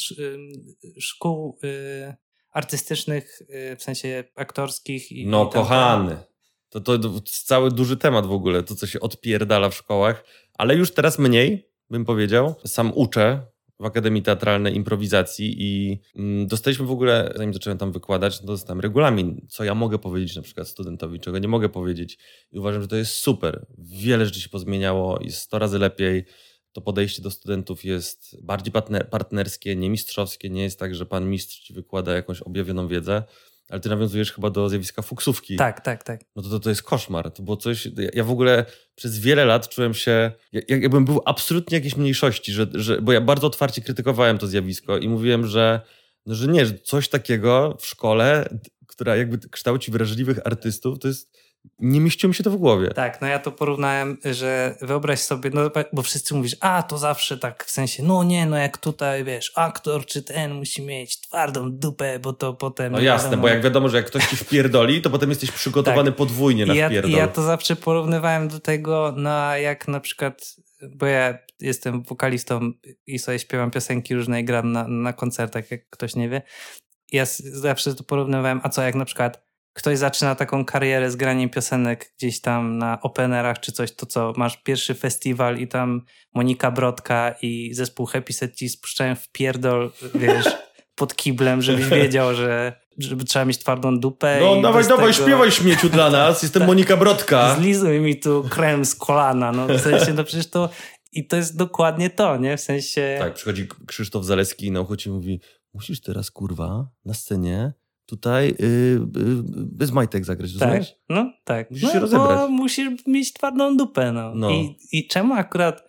szkół artystycznych, w sensie aktorskich. I, no i tam, kochany. To, to, to jest cały duży temat w ogóle, to co się odpierdala w szkołach, ale już teraz mniej, bym powiedział. Sam uczę w Akademii Teatralnej Improwizacji i mm, dostaliśmy w ogóle, zanim zacząłem tam wykładać, to dostałem regulamin, co ja mogę powiedzieć na przykład studentowi, czego nie mogę powiedzieć i uważam, że to jest super. Wiele rzeczy się pozmieniało, jest sto razy lepiej. To podejście do studentów jest bardziej partnerskie, nie mistrzowskie. Nie jest tak, że pan mistrz ci wykłada jakąś objawioną wiedzę, ale ty nawiązujesz chyba do zjawiska fuksówki. Tak, tak, tak. No to, to, to jest koszmar. To było coś... Ja, ja w ogóle przez wiele lat czułem się... Jak, jakbym był absolutnie jakiejś mniejszości, że, że, bo ja bardzo otwarcie krytykowałem to zjawisko i mówiłem, że, no, że nie, że coś takiego w szkole, która jakby kształci wrażliwych artystów, to jest... Nie mieściło mi się to w głowie. Tak, no ja to porównałem, że wyobraź sobie, no bo wszyscy mówisz, a to zawsze tak w sensie, no nie, no jak tutaj, wiesz, aktor czy ten musi mieć twardą dupę, bo to potem... No jasne, wiadomo, bo jak wiadomo, że jak ktoś ci wpierdoli, to potem jesteś przygotowany tak. podwójnie na I ja, wpierdol. I ja to zawsze porównywałem do tego, na jak na przykład bo ja jestem wokalistą i sobie śpiewam piosenki różne i gram na, na koncertach, jak ktoś nie wie. Ja zawsze to porównywałem, a co jak na przykład ktoś zaczyna taką karierę z graniem piosenek gdzieś tam na openerach czy coś, to co, masz pierwszy festiwal i tam Monika Brodka i zespół Happy Set ci spuszczają w pierdol, wiesz, pod kiblem, żebyś wiedział, że żeby trzeba mieć twardą dupę. No i dawaj, dawaj, tego... śpiewaj śmieciu dla nas, jestem Monika Brodka. Zlizuj mi tu krem z kolana, no w sensie, no przecież to i to jest dokładnie to, nie? W sensie... Tak, przychodzi Krzysztof Zaleski i na ucho ci mówi, musisz teraz, kurwa, na scenie tutaj yy, yy, bez majtek zagrać, tak, rozumiesz? no tak. Musisz no, się rozebrać. Bo musisz mieć twardą dupę, no. no. I, I czemu akurat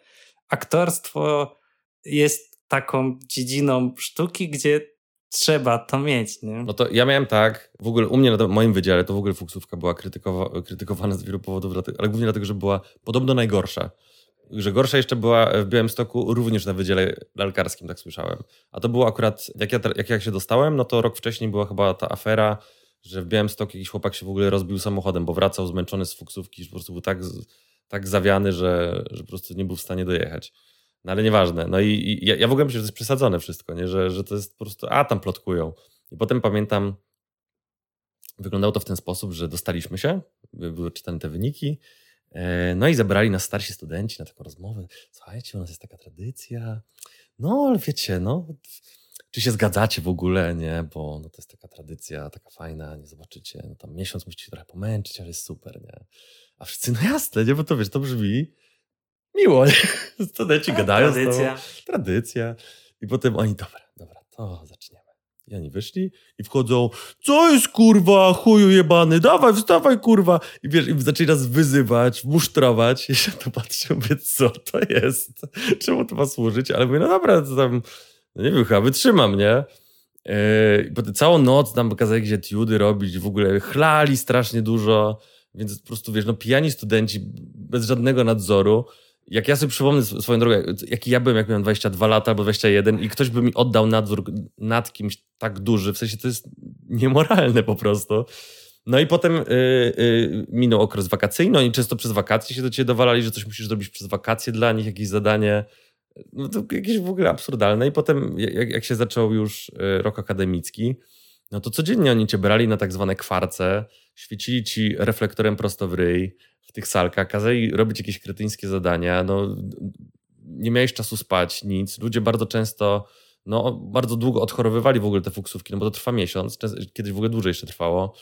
aktorstwo jest taką dziedziną sztuki, gdzie trzeba to mieć, nie? No to ja miałem tak, w ogóle u mnie na moim wydziale to w ogóle fuksówka była krytykowa- krytykowana z wielu powodów, ale głównie dlatego, że była podobno najgorsza. Że gorsza jeszcze była w Białymstoku również na wydziale lalkarskim, tak słyszałem. A to było akurat, jak ja, jak ja się dostałem, no to rok wcześniej była chyba ta afera, że w Białymstoku jakiś chłopak się w ogóle rozbił samochodem, bo wracał zmęczony z fuksówki, że po prostu był tak, tak zawiany, że, że po prostu nie był w stanie dojechać. No ale nieważne. No i, i ja, ja w ogóle myślę, że to jest przesadzone wszystko, nie? Że, że to jest po prostu, a tam plotkują. I potem pamiętam, wyglądało to w ten sposób, że dostaliśmy się, były czytane te wyniki, no i zabrali nas starsi studenci na taką rozmowę. Słuchajcie, u nas jest taka tradycja. No, ale wiecie, no, czy się zgadzacie w ogóle, nie? Bo no, to jest taka tradycja, taka fajna, nie zobaczycie. No tam miesiąc musicie się trochę pomęczyć, ale jest super, nie? A wszyscy, no jasne, nie? Bo to wiesz, to brzmi miło, nie? Studenci gadają. Tradycja. Z tradycja. I potem oni, dobra, dobra, to zaczniemy. I oni wyszli i wchodzą, co jest kurwa, chuju jebany, dawaj, wstawaj kurwa. I wiesz, i zaczęli nas wyzywać, musztrować. I się to patrzę, mówię, co to jest? Czemu to ma służyć? Ale mówię, no dobra, to tam, no nie wiem, chyba wytrzymam, nie? Yy, I potem całą noc nam pokazali jakieś etiudy robić, w ogóle chlali strasznie dużo, więc po prostu, wiesz, no pijani studenci bez żadnego nadzoru. Jak ja sobie przypomnę swoją drogę, jaki ja byłem, jak miałem dwadzieścia dwa lata albo dwadzieścia jeden i ktoś by mi oddał nadzór nad kimś tak duży, w sensie to jest niemoralne po prostu. No i potem yy, yy, minął okres wakacyjny, oni często przez wakacje się do ciebie dowalali, że coś musisz zrobić przez wakacje dla nich, jakieś zadanie. No to jakieś w ogóle absurdalne. I potem jak, jak się zaczął już rok akademicki, no to codziennie oni cię brali na tak zwane kwarce, świecili ci reflektorem prosto w ryj, w tych salkach, kazali robić jakieś kretyńskie zadania, no nie miałeś czasu spać, nic. Ludzie bardzo często, no bardzo długo odchorowywali w ogóle te fuksówki, no bo to trwa miesiąc, kiedyś w ogóle dłużej jeszcze trwało.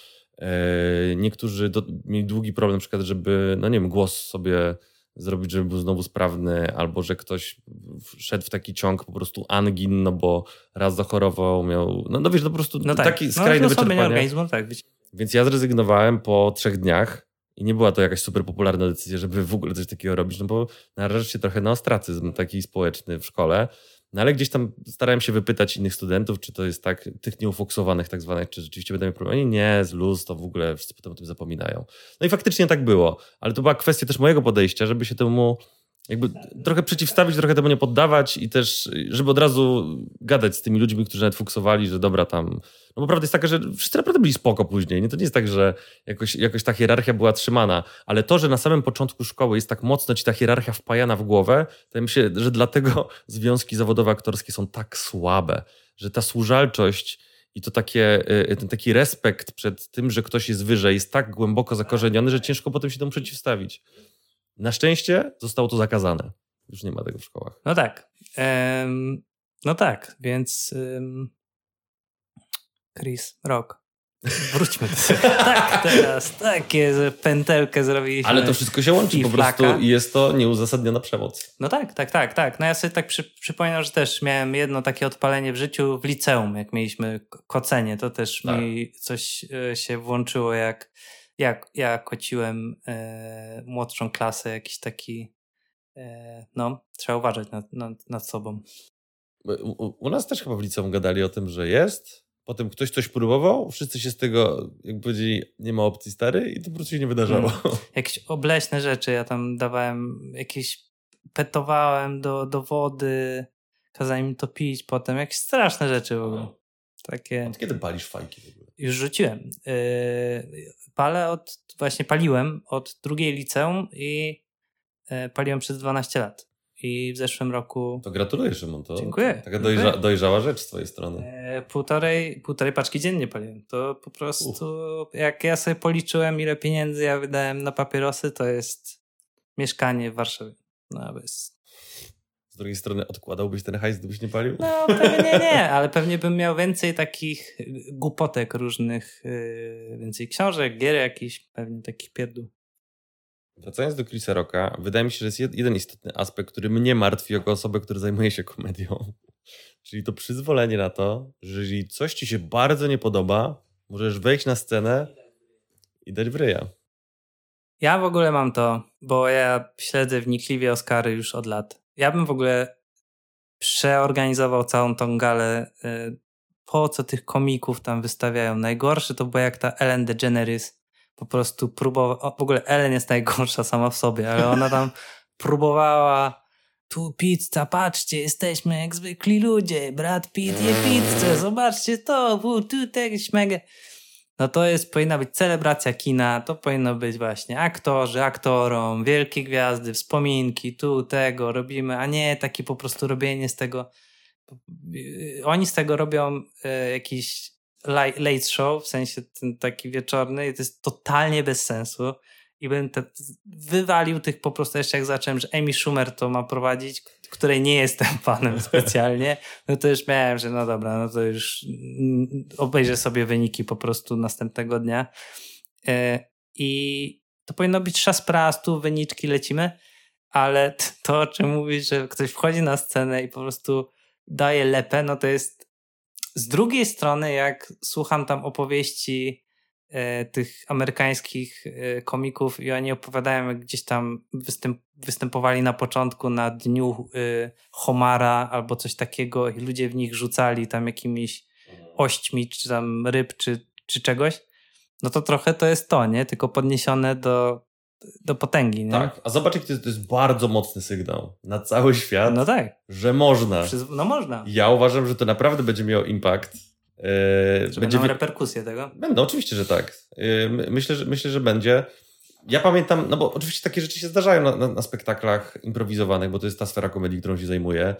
Niektórzy do, mieli długi problem na przykład, żeby, no nie wiem, głos sobie zrobić, żeby był znowu sprawny, albo że ktoś szedł w taki ciąg po prostu angin, no bo raz zachorował, miał, no, no wiesz, to po prostu no tak. taki skrajny no, wyczerpanie. Organizmu, tak. Więc ja zrezygnowałem po trzech dniach i nie była to jakaś super popularna decyzja, żeby w ogóle coś takiego robić, no bo narażasz się trochę na ostracyzm taki społeczny w szkole, no ale gdzieś tam starałem się wypytać innych studentów, czy to jest tak, tych nieufoksowanych tak zwanych, czy rzeczywiście będą mieli problemy. Nie, z luz, to w ogóle wszyscy potem o tym zapominają. No i faktycznie tak było, ale to była kwestia też mojego podejścia, żeby się temu jakby trochę przeciwstawić, trochę temu nie poddawać i też, żeby od razu gadać z tymi ludźmi, którzy nawet fuksowali, że dobra tam, no bo prawda jest taka, że wszyscy naprawdę byli spoko później, nie? To nie jest tak, że jakoś, jakoś ta hierarchia była trzymana, ale to, że na samym początku szkoły jest tak mocno ci ta hierarchia wpajana w głowę, to ja myślę, że dlatego związki zawodowe aktorskie są tak słabe, że ta służalczość i to takie, ten taki respekt przed tym, że ktoś jest wyżej, jest tak głęboko zakorzeniony, że ciężko potem się temu przeciwstawić. Na szczęście zostało to zakazane. Już nie ma tego w szkołach. No tak. Um, no tak, więc um, Chris, rok. Wróćmy do tego. Tak, teraz takie pętelkę zrobiliśmy. Ale to wszystko się łączy po prostu i jest to nieuzasadniona przemoc. No tak, tak, tak, tak. No ja sobie tak przy, przypominam, że też miałem jedno takie odpalenie w życiu w liceum, jak mieliśmy kocenie, to też tak. Mi coś e, się włączyło, jak Jak ja kociłem e, młodszą klasę, jakiś taki, e, no, trzeba uważać nad, nad, nad sobą. U, u nas też chyba w liceum gadali o tym, że jest, potem ktoś coś próbował, wszyscy się z tego, jak powiedzieli, nie ma opcji stary i to po prostu się nie wydarzało. Hmm. Jakieś obleśne rzeczy, ja tam dawałem jakieś, petowałem do, do wody, kazałem im to pić potem, jakieś straszne rzeczy w ogóle. Takie... Od kiedy palisz fajki w ogóle? Już rzuciłem. Yy, palę od, właśnie paliłem od drugiej liceum i yy, paliłem przez dwanaście lat. i w zeszłym roku... To gratuluję, Szymon. To Dziękuję. Taka dojrza, Dziękuję. dojrzała rzecz z twojej strony. E, półtorej, półtorej paczki dziennie paliłem. To po prostu, Uf. jak ja sobie policzyłem, ile pieniędzy ja wydałem na papierosy, to jest mieszkanie w Warszawie. No bez... Z drugiej strony odkładałbyś ten hajs, gdybyś nie palił? No pewnie nie, ale pewnie bym miał więcej takich głupotek różnych, yy, więcej książek, gier jakichś, pewnie takich pierdół. Wracając do Chrisa Rocka, wydaje mi się, że jest jeden istotny aspekt, który mnie martwi jako osobę, która zajmuje się komedią. Czyli to przyzwolenie na to, że jeżeli coś ci się bardzo nie podoba, możesz wejść na scenę i dać w ryja. Ja w ogóle mam to, bo ja śledzę wnikliwie Oscary już od lat. Ja bym w ogóle przeorganizował całą tą galę. Po co tych komików tam wystawiają? Najgorsze to było jak ta Ellen DeGeneres po prostu próbowała, w ogóle Ellen jest najgorsza sama w sobie, ale ona tam próbowała, tu pizza, patrzcie, jesteśmy jak zwykli ludzie, Brad Pitt je pizzę, zobaczcie to, bu, tu tego śmegę. No to jest, powinna być celebracja kina, to powinno być właśnie aktorzy, aktorom, wielkie gwiazdy, wspominki, tu, tego robimy, a nie takie po prostu robienie z tego. Oni z tego robią e, jakiś late show, w sensie ten taki wieczorny i to jest totalnie bez sensu i bym te, wywalił tych po prostu jeszcze jak zacząłem, że Amy Schumer to ma prowadzić, której nie jestem fanem specjalnie, no to już miałem, że no dobra, no to już obejrzę sobie wyniki po prostu następnego dnia i to powinno być szasprastu, wyniczki lecimy, ale to, o czym mówisz, że ktoś wchodzi na scenę i po prostu daje lepę, no to jest z drugiej strony, jak słucham tam opowieści e, tych amerykańskich e, komików i oni opowiadają, jak gdzieś tam występ, występowali na początku na dniu e, homara albo coś takiego i ludzie w nich rzucali tam jakimiś ośćmi, czy tam ryb, czy, czy czegoś, no to trochę to jest to, nie? Tylko podniesione do, do potęgi, nie? Tak, a zobacz, jak to jest, to jest bardzo mocny sygnał na cały świat, no tak. że można. Przyz- no można. Ja uważam, że to naprawdę będzie miało impact. Yy, że będzie będą reperkusje tego? Będą, oczywiście, że tak. Yy, myślę, że, myślę, że będzie. Ja pamiętam, no bo oczywiście takie rzeczy się zdarzają na, na, na spektaklach improwizowanych, bo to jest ta sfera komedii, którą się zajmuję,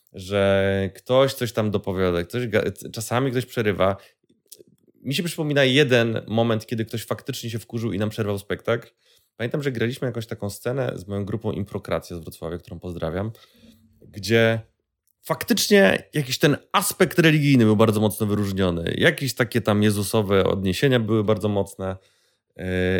że ktoś coś tam dopowiada, ktoś, czasami ktoś przerywa. Mi się przypomina jeden moment, kiedy ktoś faktycznie się wkurzył i nam przerwał spektakl. Pamiętam, że graliśmy jakąś taką scenę z moją grupą Improkracja z Wrocławia, którą pozdrawiam, gdzie faktycznie jakiś ten aspekt religijny był bardzo mocno wyróżniony. Jakieś takie tam jezusowe odniesienia były bardzo mocne. Yy,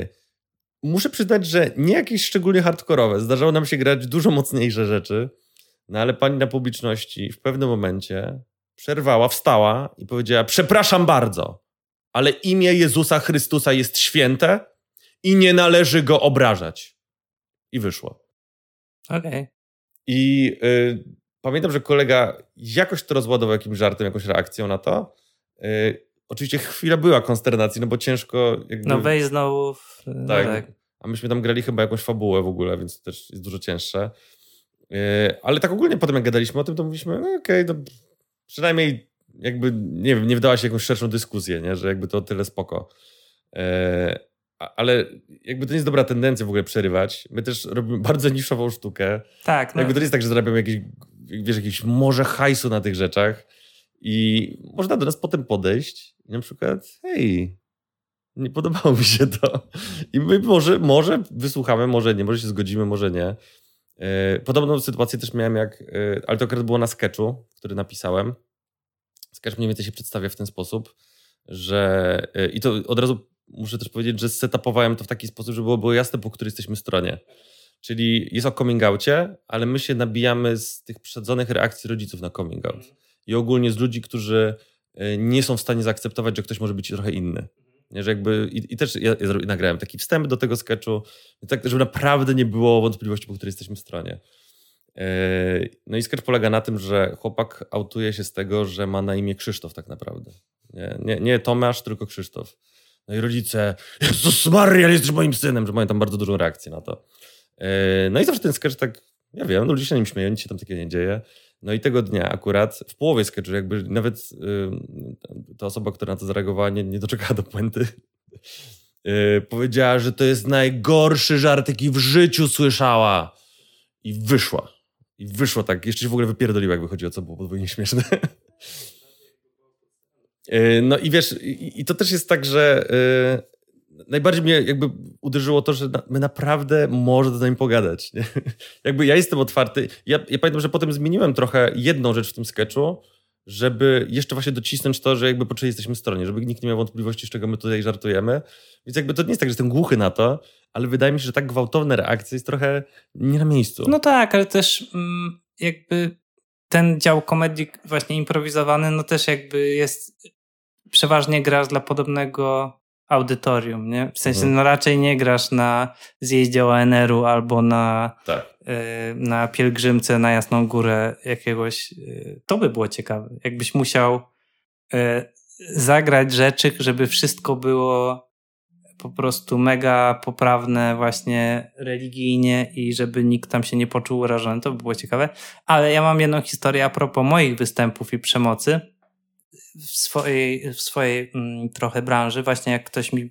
muszę przyznać, że nie jakieś szczególnie hardkorowe. Zdarzało nam się grać dużo mocniejsze rzeczy, no ale pani na publiczności w pewnym momencie przerwała, wstała i powiedziała: przepraszam bardzo, ale imię Jezusa Chrystusa jest święte i nie należy go obrażać. I wyszło. Okej. Okay. I y, pamiętam, że kolega jakoś to rozładował jakimś żartem, jakąś reakcją na to. Y, oczywiście chwila była konsternacji, no bo ciężko... Jakby... No wejść znowu... W... No tak, tak. A myśmy tam grali chyba jakąś fabułę w ogóle, więc to też jest dużo cięższe. Y, ale tak ogólnie potem jak gadaliśmy o tym, to mówiliśmy, no okej, okay, to przynajmniej jakby, nie wiem, nie wdała się jakąś szerszą dyskusję, nie? Że jakby to tyle spoko. Y, ale jakby to nie jest dobra tendencja w ogóle przerywać. My też robimy bardzo niszową sztukę. Tak. No. Jakby to nie jest tak, że zarabiamy jakieś, wiesz, jakieś morze hajsu na tych rzeczach i można do nas potem podejść i na przykład hej, nie podobało mi się to. I my może, może wysłuchamy, może nie, może się zgodzimy, może nie. Podobną sytuację też miałem jak, ale to akurat było na sketchu, który napisałem. Sketch mniej więcej się przedstawia w ten sposób, że i to od razu muszę też powiedzieć, że setupowałem to w taki sposób, żeby było jasne, po której jesteśmy stronie. Czyli jest o coming outie, ale my się nabijamy z tych przedzonych reakcji rodziców na coming out. I ogólnie z ludzi, którzy nie są w stanie zaakceptować, że ktoś może być trochę inny. Nie, że jakby, i, I też ja, ja nagrałem taki wstęp do tego sketchu, tak, żeby naprawdę nie było wątpliwości, po której jesteśmy stronie. No i sketch polega na tym, że chłopak autuje się z tego, że ma na imię Krzysztof tak naprawdę. Nie, nie, nie Tomasz, tylko Krzysztof. No i rodzice, Jezus Maria, jesteś moim synem, że mają tam bardzo dużą reakcję na to. No i zawsze ten sketch tak, ja wiem, no ludzie się na nim śmieją, nic się tam takiego nie dzieje. No i tego dnia akurat w połowie sketchu jakby nawet yy, ta osoba, która na to zareagowała, nie, nie doczekała do puenty. Yy, powiedziała, że to jest najgorszy żart, jaki w życiu słyszała. I wyszła. I wyszło tak, jeszcze się w ogóle wypierdoliło, jakby chodziło, co było podwójnie śmieszne. No i wiesz, i, i to też jest tak, że yy, najbardziej mnie jakby uderzyło to, że na, my naprawdę można z nami pogadać. Nie? Jakby ja jestem otwarty. Ja, ja pamiętam, że potem zmieniłem trochę jedną rzecz w tym sketchu, żeby jeszcze właśnie docisnąć to, że jakby po czyjej jesteśmy stronie, żeby nikt nie miał wątpliwości, z czego my tutaj żartujemy. Więc jakby to nie jest tak, że jestem głuchy na to, ale wydaje mi się, że tak gwałtowne reakcje jest trochę nie na miejscu. No tak, ale też mm, jakby ten dział komedii właśnie improwizowany, no też jakby jest, przeważnie grasz dla podobnego audytorium, nie? W sensie, mhm. no raczej nie grasz na zjeździe O N R-u albo na, tak. y, na pielgrzymce na Jasną Górę jakiegoś. Y, to by było ciekawe. Jakbyś musiał y, zagrać rzeczy, żeby wszystko było po prostu mega poprawne właśnie religijnie i żeby nikt tam się nie poczuł urażony. To by było ciekawe. Ale ja mam jedną historię a propos moich występów i przemocy w swojej, w swojej mm, trochę branży. Właśnie jak ktoś mi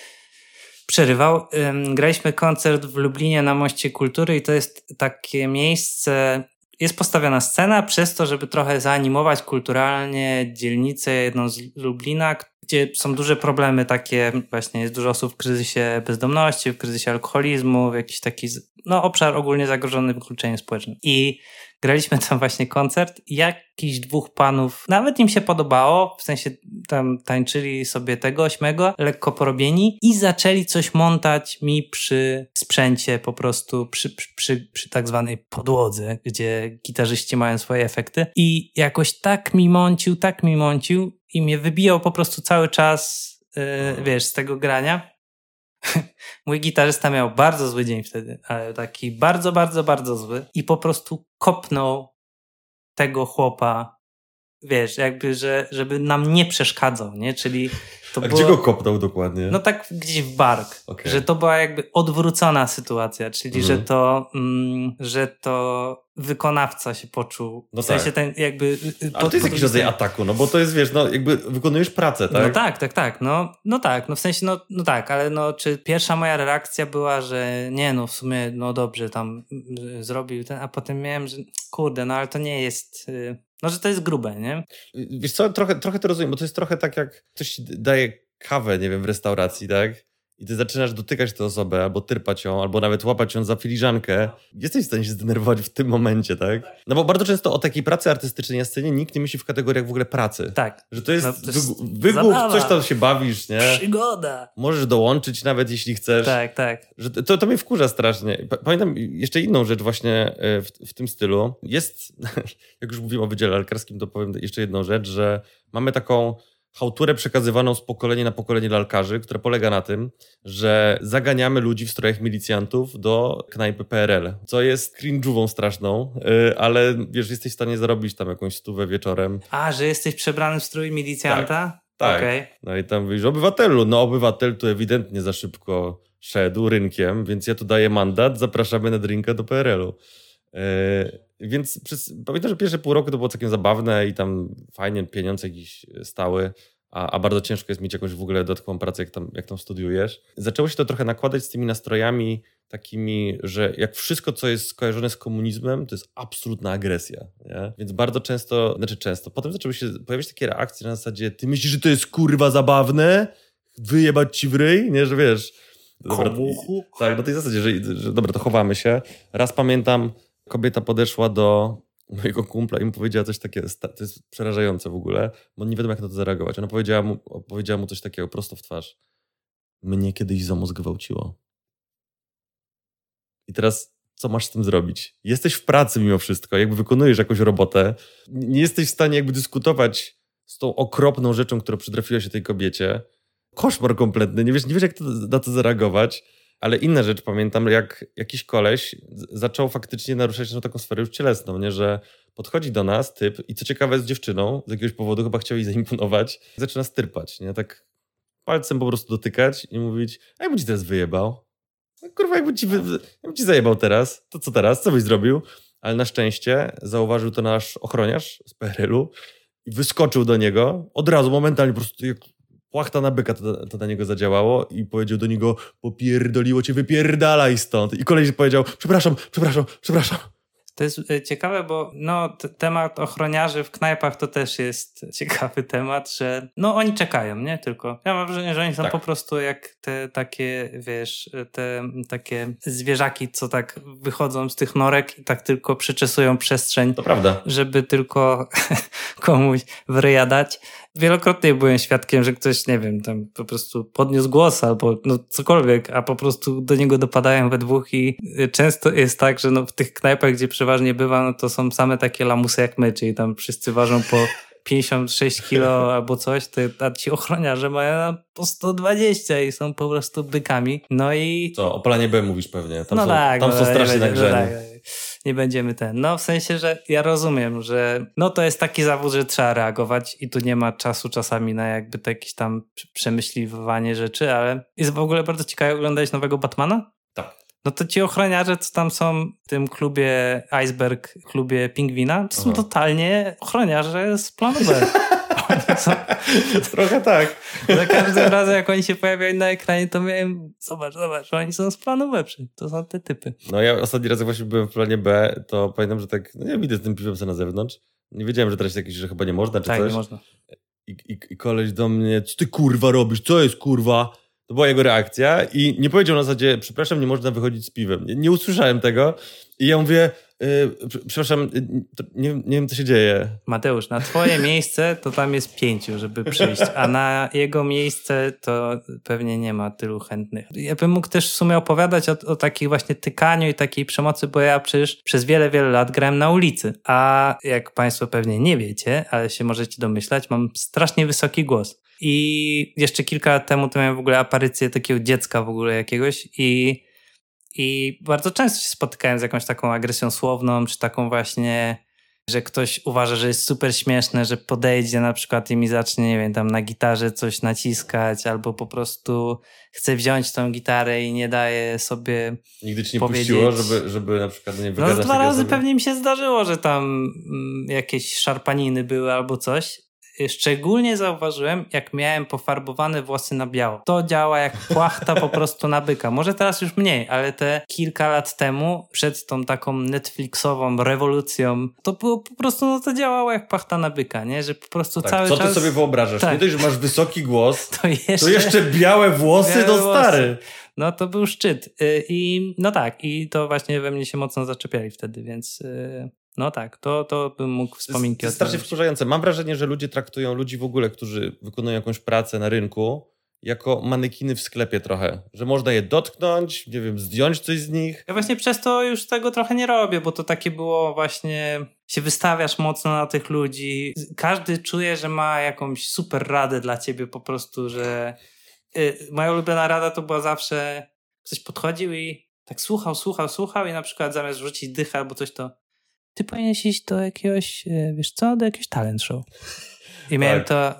przerywał. Ym, graliśmy koncert w Lublinie na Moście Kultury i to jest takie miejsce, jest postawiona scena przez to, żeby trochę zaanimować kulturalnie dzielnicę jedną z Lublina, gdzie są duże problemy takie, właśnie jest dużo osób w kryzysie bezdomności, w kryzysie alkoholizmu, w jakiś taki, no obszar ogólnie zagrożony wykluczeniem społecznym. I graliśmy tam właśnie koncert i jakichś dwóch panów, nawet im się podobało, w sensie tam tańczyli sobie tego, ośmego, lekko porobieni i zaczęli coś montać mi przy sprzęcie po prostu, przy, przy, przy, przy tak zwanej podłodze, gdzie gitarzyści mają swoje efekty i jakoś tak mi mącił, tak mi mącił i mnie wybijał po prostu cały czas, yy, wiesz, z tego grania. Mój gitarzysta miał bardzo zły dzień wtedy, ale taki bardzo, bardzo, bardzo zły i po prostu kopnął tego chłopa, wiesz, jakby, że, żeby nam nie przeszkadzał, nie? Czyli to A było, gdzie go kopnął dokładnie? no tak gdzieś w bark, okay. Że to była jakby odwrócona sytuacja, czyli mhm. że to, mm, że to wykonawca się poczuł, no w sensie tak. ten jakby... Ale to jest jakiś rodzaj ataku, no bo to jest, wiesz, no jakby wykonujesz pracę, tak? No tak, tak, tak, no, no tak, no w sensie, no, no tak, ale no czy pierwsza moja reakcja była, że nie, no w sumie, no dobrze, tam y, zrobił ten, a potem miałem, że kurde, no ale to nie jest... Y, no, że to jest grube, nie? Wiesz co, trochę, trochę to rozumiem, bo to jest trochę tak, jak ktoś ci daje kawę, nie wiem, w restauracji, tak? I ty zaczynasz dotykać tę osobę, albo tyrpać ją, albo nawet łapać ją za filiżankę. Jesteś w stanie się zdenerwować w tym momencie, tak? No bo bardzo często o takiej pracy artystycznej na scenie nikt nie myśli w kategoriach w ogóle pracy. Tak. Że to jest, no, to jest wygłup, coś tam się bawisz, nie? Przygoda. Możesz dołączyć nawet, jeśli chcesz. Tak, tak. Że to, to mnie wkurza strasznie. Pamiętam jeszcze inną rzecz właśnie w, w tym stylu. Jest, jak już mówiłem o Wydziale Lalkarskim, to powiem jeszcze jedną rzecz, że mamy taką chałturę przekazywaną z pokolenia na pokolenie lalkarzy, która polega na tym, że zaganiamy ludzi w strojach milicjantów do knajpy P R L, co jest cringe'ową straszną, ale wiesz, jesteś w stanie zarobić tam jakąś stówę wieczorem. A, że jesteś przebrany w strój milicjanta? Tak, tak. Okay. No i tam mówisz, obywatelu, no obywatel tu ewidentnie za szybko szedł rynkiem, więc ja tu daję mandat, zapraszamy na drinka do P R L-u. Yy, więc przez, pamiętam, że pierwsze pół roku to było całkiem zabawne i tam fajnie pieniądze jakieś stały, a, a bardzo ciężko jest mieć jakąś w ogóle dodatkową pracę, jak tam, jak tam studiujesz. Zaczęło się to trochę nakładać z tymi nastrojami takimi, że jak wszystko, co jest skojarzone z komunizmem, to jest absolutna agresja. Nie? Więc bardzo często, znaczy często, potem zaczęły się pojawiać takie reakcje na zasadzie, ty myślisz, że to jest kurwa zabawne? Wyjebać ci w ryj? Nie, że wiesz... Dobra, to, tak, na tej zasadzie, że, że dobra, to chowamy się. Raz pamiętam, kobieta podeszła do mojego kumpla i mu powiedziała coś takiego, to jest przerażające w ogóle, bo nie wiadomo, jak na to zareagować. Ona powiedziała mu, powiedziała mu coś takiego prosto w twarz. Mnie kiedyś ZOMO zgwałciło. I teraz co masz z tym zrobić? Jesteś w pracy mimo wszystko, jakby wykonujesz jakąś robotę, nie jesteś w stanie jakby dyskutować z tą okropną rzeczą, która przytrafiła się tej kobiecie. Koszmar kompletny, nie wiesz, nie wiesz jak to, na to zareagować. Ale inna rzecz, pamiętam, jak jakiś koleś zaczął faktycznie naruszać naszą taką sferę już cielesną, nie? Że podchodzi do nas typ i co ciekawe z dziewczyną, z jakiegoś powodu chyba chciał jej zaimponować, zaczyna styrpać, nie? Tak palcem po prostu dotykać i mówić, a jakby ci teraz wyjebał? No, kurwa, jakby ci, wy... jakby ci zajebał teraz, to co teraz? Co byś zrobił? Ale na szczęście zauważył to nasz ochroniarz z P R L-u i wyskoczył do niego, od razu, momentalnie po prostu jak płachta na byka to, to na niego zadziałało i powiedział do niego, popierdoliło cię, wypierdalaj stąd. I koleś powiedział, przepraszam, przepraszam, przepraszam. To jest ciekawe, bo no, t- temat ochroniarzy w knajpach to też jest ciekawy temat, że no oni czekają, nie? Tylko ja mam wrażenie, że oni są Tak. po prostu jak te takie, wiesz, te takie zwierzaki, co tak wychodzą z tych norek i tak tylko przyczesują przestrzeń, To prawda. żeby tylko komuś w ryja dać. Wielokrotnie byłem świadkiem, że ktoś, nie wiem, tam po prostu podniósł głos albo no cokolwiek, a po prostu do niego dopadają we dwóch i często jest tak, że no w tych knajpach, gdzie przeważnie bywa, no to są same takie lamusy jak my, czyli tam wszyscy ważą po pięćdziesiąt sześć kilo albo coś, to, a ci ochroniarze mają po sto dwadzieścia i są po prostu bykami. No i... Co, o Planie B mówisz pewnie. Tam no są, tak, tam no, są strasznie nie będzie- nagrzani. no tak, nie będziemy ten. No w sensie, że ja rozumiem, że no to jest taki zawód, że trzeba reagować i tu nie ma czasu czasami na jakby to jakieś tam przemyśliwanie rzeczy, ale jest w ogóle bardzo ciekawe oglądać nowego Batmana. Tak. No to ci ochroniarze, co tam są w tym klubie Iceberg, klubie Pingwina, to są Aha. totalnie ochroniarze z planu B. Oni są, Trochę tak. za każdym razem, jak oni się pojawiają na ekranie, to miałem, zobacz, zobacz, oni są z planu B. To są te typy. No ja ostatni raz jak właśnie byłem w Planie B, to pamiętam, że tak, no ja widzę z tym piwem sobie na zewnątrz. Nie wiedziałem, że teraz jakieś, że chyba nie można, czy Tak, coś. nie można. I, i, I koleś do mnie, co ty kurwa robisz, co jest kurwa? To była jego reakcja i nie powiedział na zasadzie, przepraszam, nie można wychodzić z piwem. Nie, nie usłyszałem tego i ja mówię, yy, przepraszam, yy, to nie, nie wiem co się dzieje. Mateusz, na twoje miejsce to tam jest pięciu, żeby przyjść, a na jego miejsce to pewnie nie ma tylu chętnych. Ja bym mógł też w sumie opowiadać o, o takiej właśnie tykaniu i takiej przemocy, bo ja przecież przez wiele, wiele lat grałem na ulicy, a jak państwo pewnie nie wiecie, ale się możecie domyślać, mam strasznie wysoki głos. I jeszcze kilka lat temu to miałem w ogóle aparycję takiego dziecka w ogóle jakiegoś i, i bardzo często się spotykałem z jakąś taką agresją słowną, czy taką właśnie, że ktoś uważa, że jest super śmieszne, że podejdzie na przykład i mi zacznie, nie wiem, tam na gitarze coś naciskać, albo po prostu chce wziąć tą gitarę i nie daje sobie Nigdy ci nie powiedzieć... puściło, żeby, żeby na przykład nie No wygadać z dwa takiej razy osoby? pewnie mi się zdarzyło, że tam mm, jakieś szarpaniny były albo coś. Szczególnie zauważyłem, jak miałem pofarbowane włosy na biało. To działa jak płachta po prostu na byka. Może teraz już mniej, ale te kilka lat temu, przed tą taką Netflixową rewolucją, to było po prostu, no to działało jak płachta na byka, nie? Że po prostu Tak, cały co czas... ty sobie wyobrażasz? Tak. Nie dość, że masz wysoki głos, To jeszcze, to jeszcze białe włosy, Białe to włosy. stary. No to był szczyt. Y, I no tak, i to właśnie we mnie się mocno zaczepiali wtedy, więc... y, No tak, to, to bym mógł wspominki To jest o tym strasznie robić. wkurzające. Mam wrażenie, że ludzie traktują ludzi w ogóle, którzy wykonują jakąś pracę na rynku, jako manekiny w sklepie trochę. Że można je dotknąć, nie wiem, zdjąć coś z nich. Ja właśnie przez to już tego trochę nie robię, bo to takie było właśnie, się wystawiasz mocno na tych ludzi. Każdy czuje, że ma jakąś super radę dla ciebie po prostu, że y, moja ulubiona rada to była zawsze, ktoś podchodził i tak słuchał, słuchał, słuchał i na przykład zamiast rzucić dycha albo coś, to ty powinieneś iść do jakiegoś, y, wiesz co, do jakiegoś talent show. I miałem Tak. to,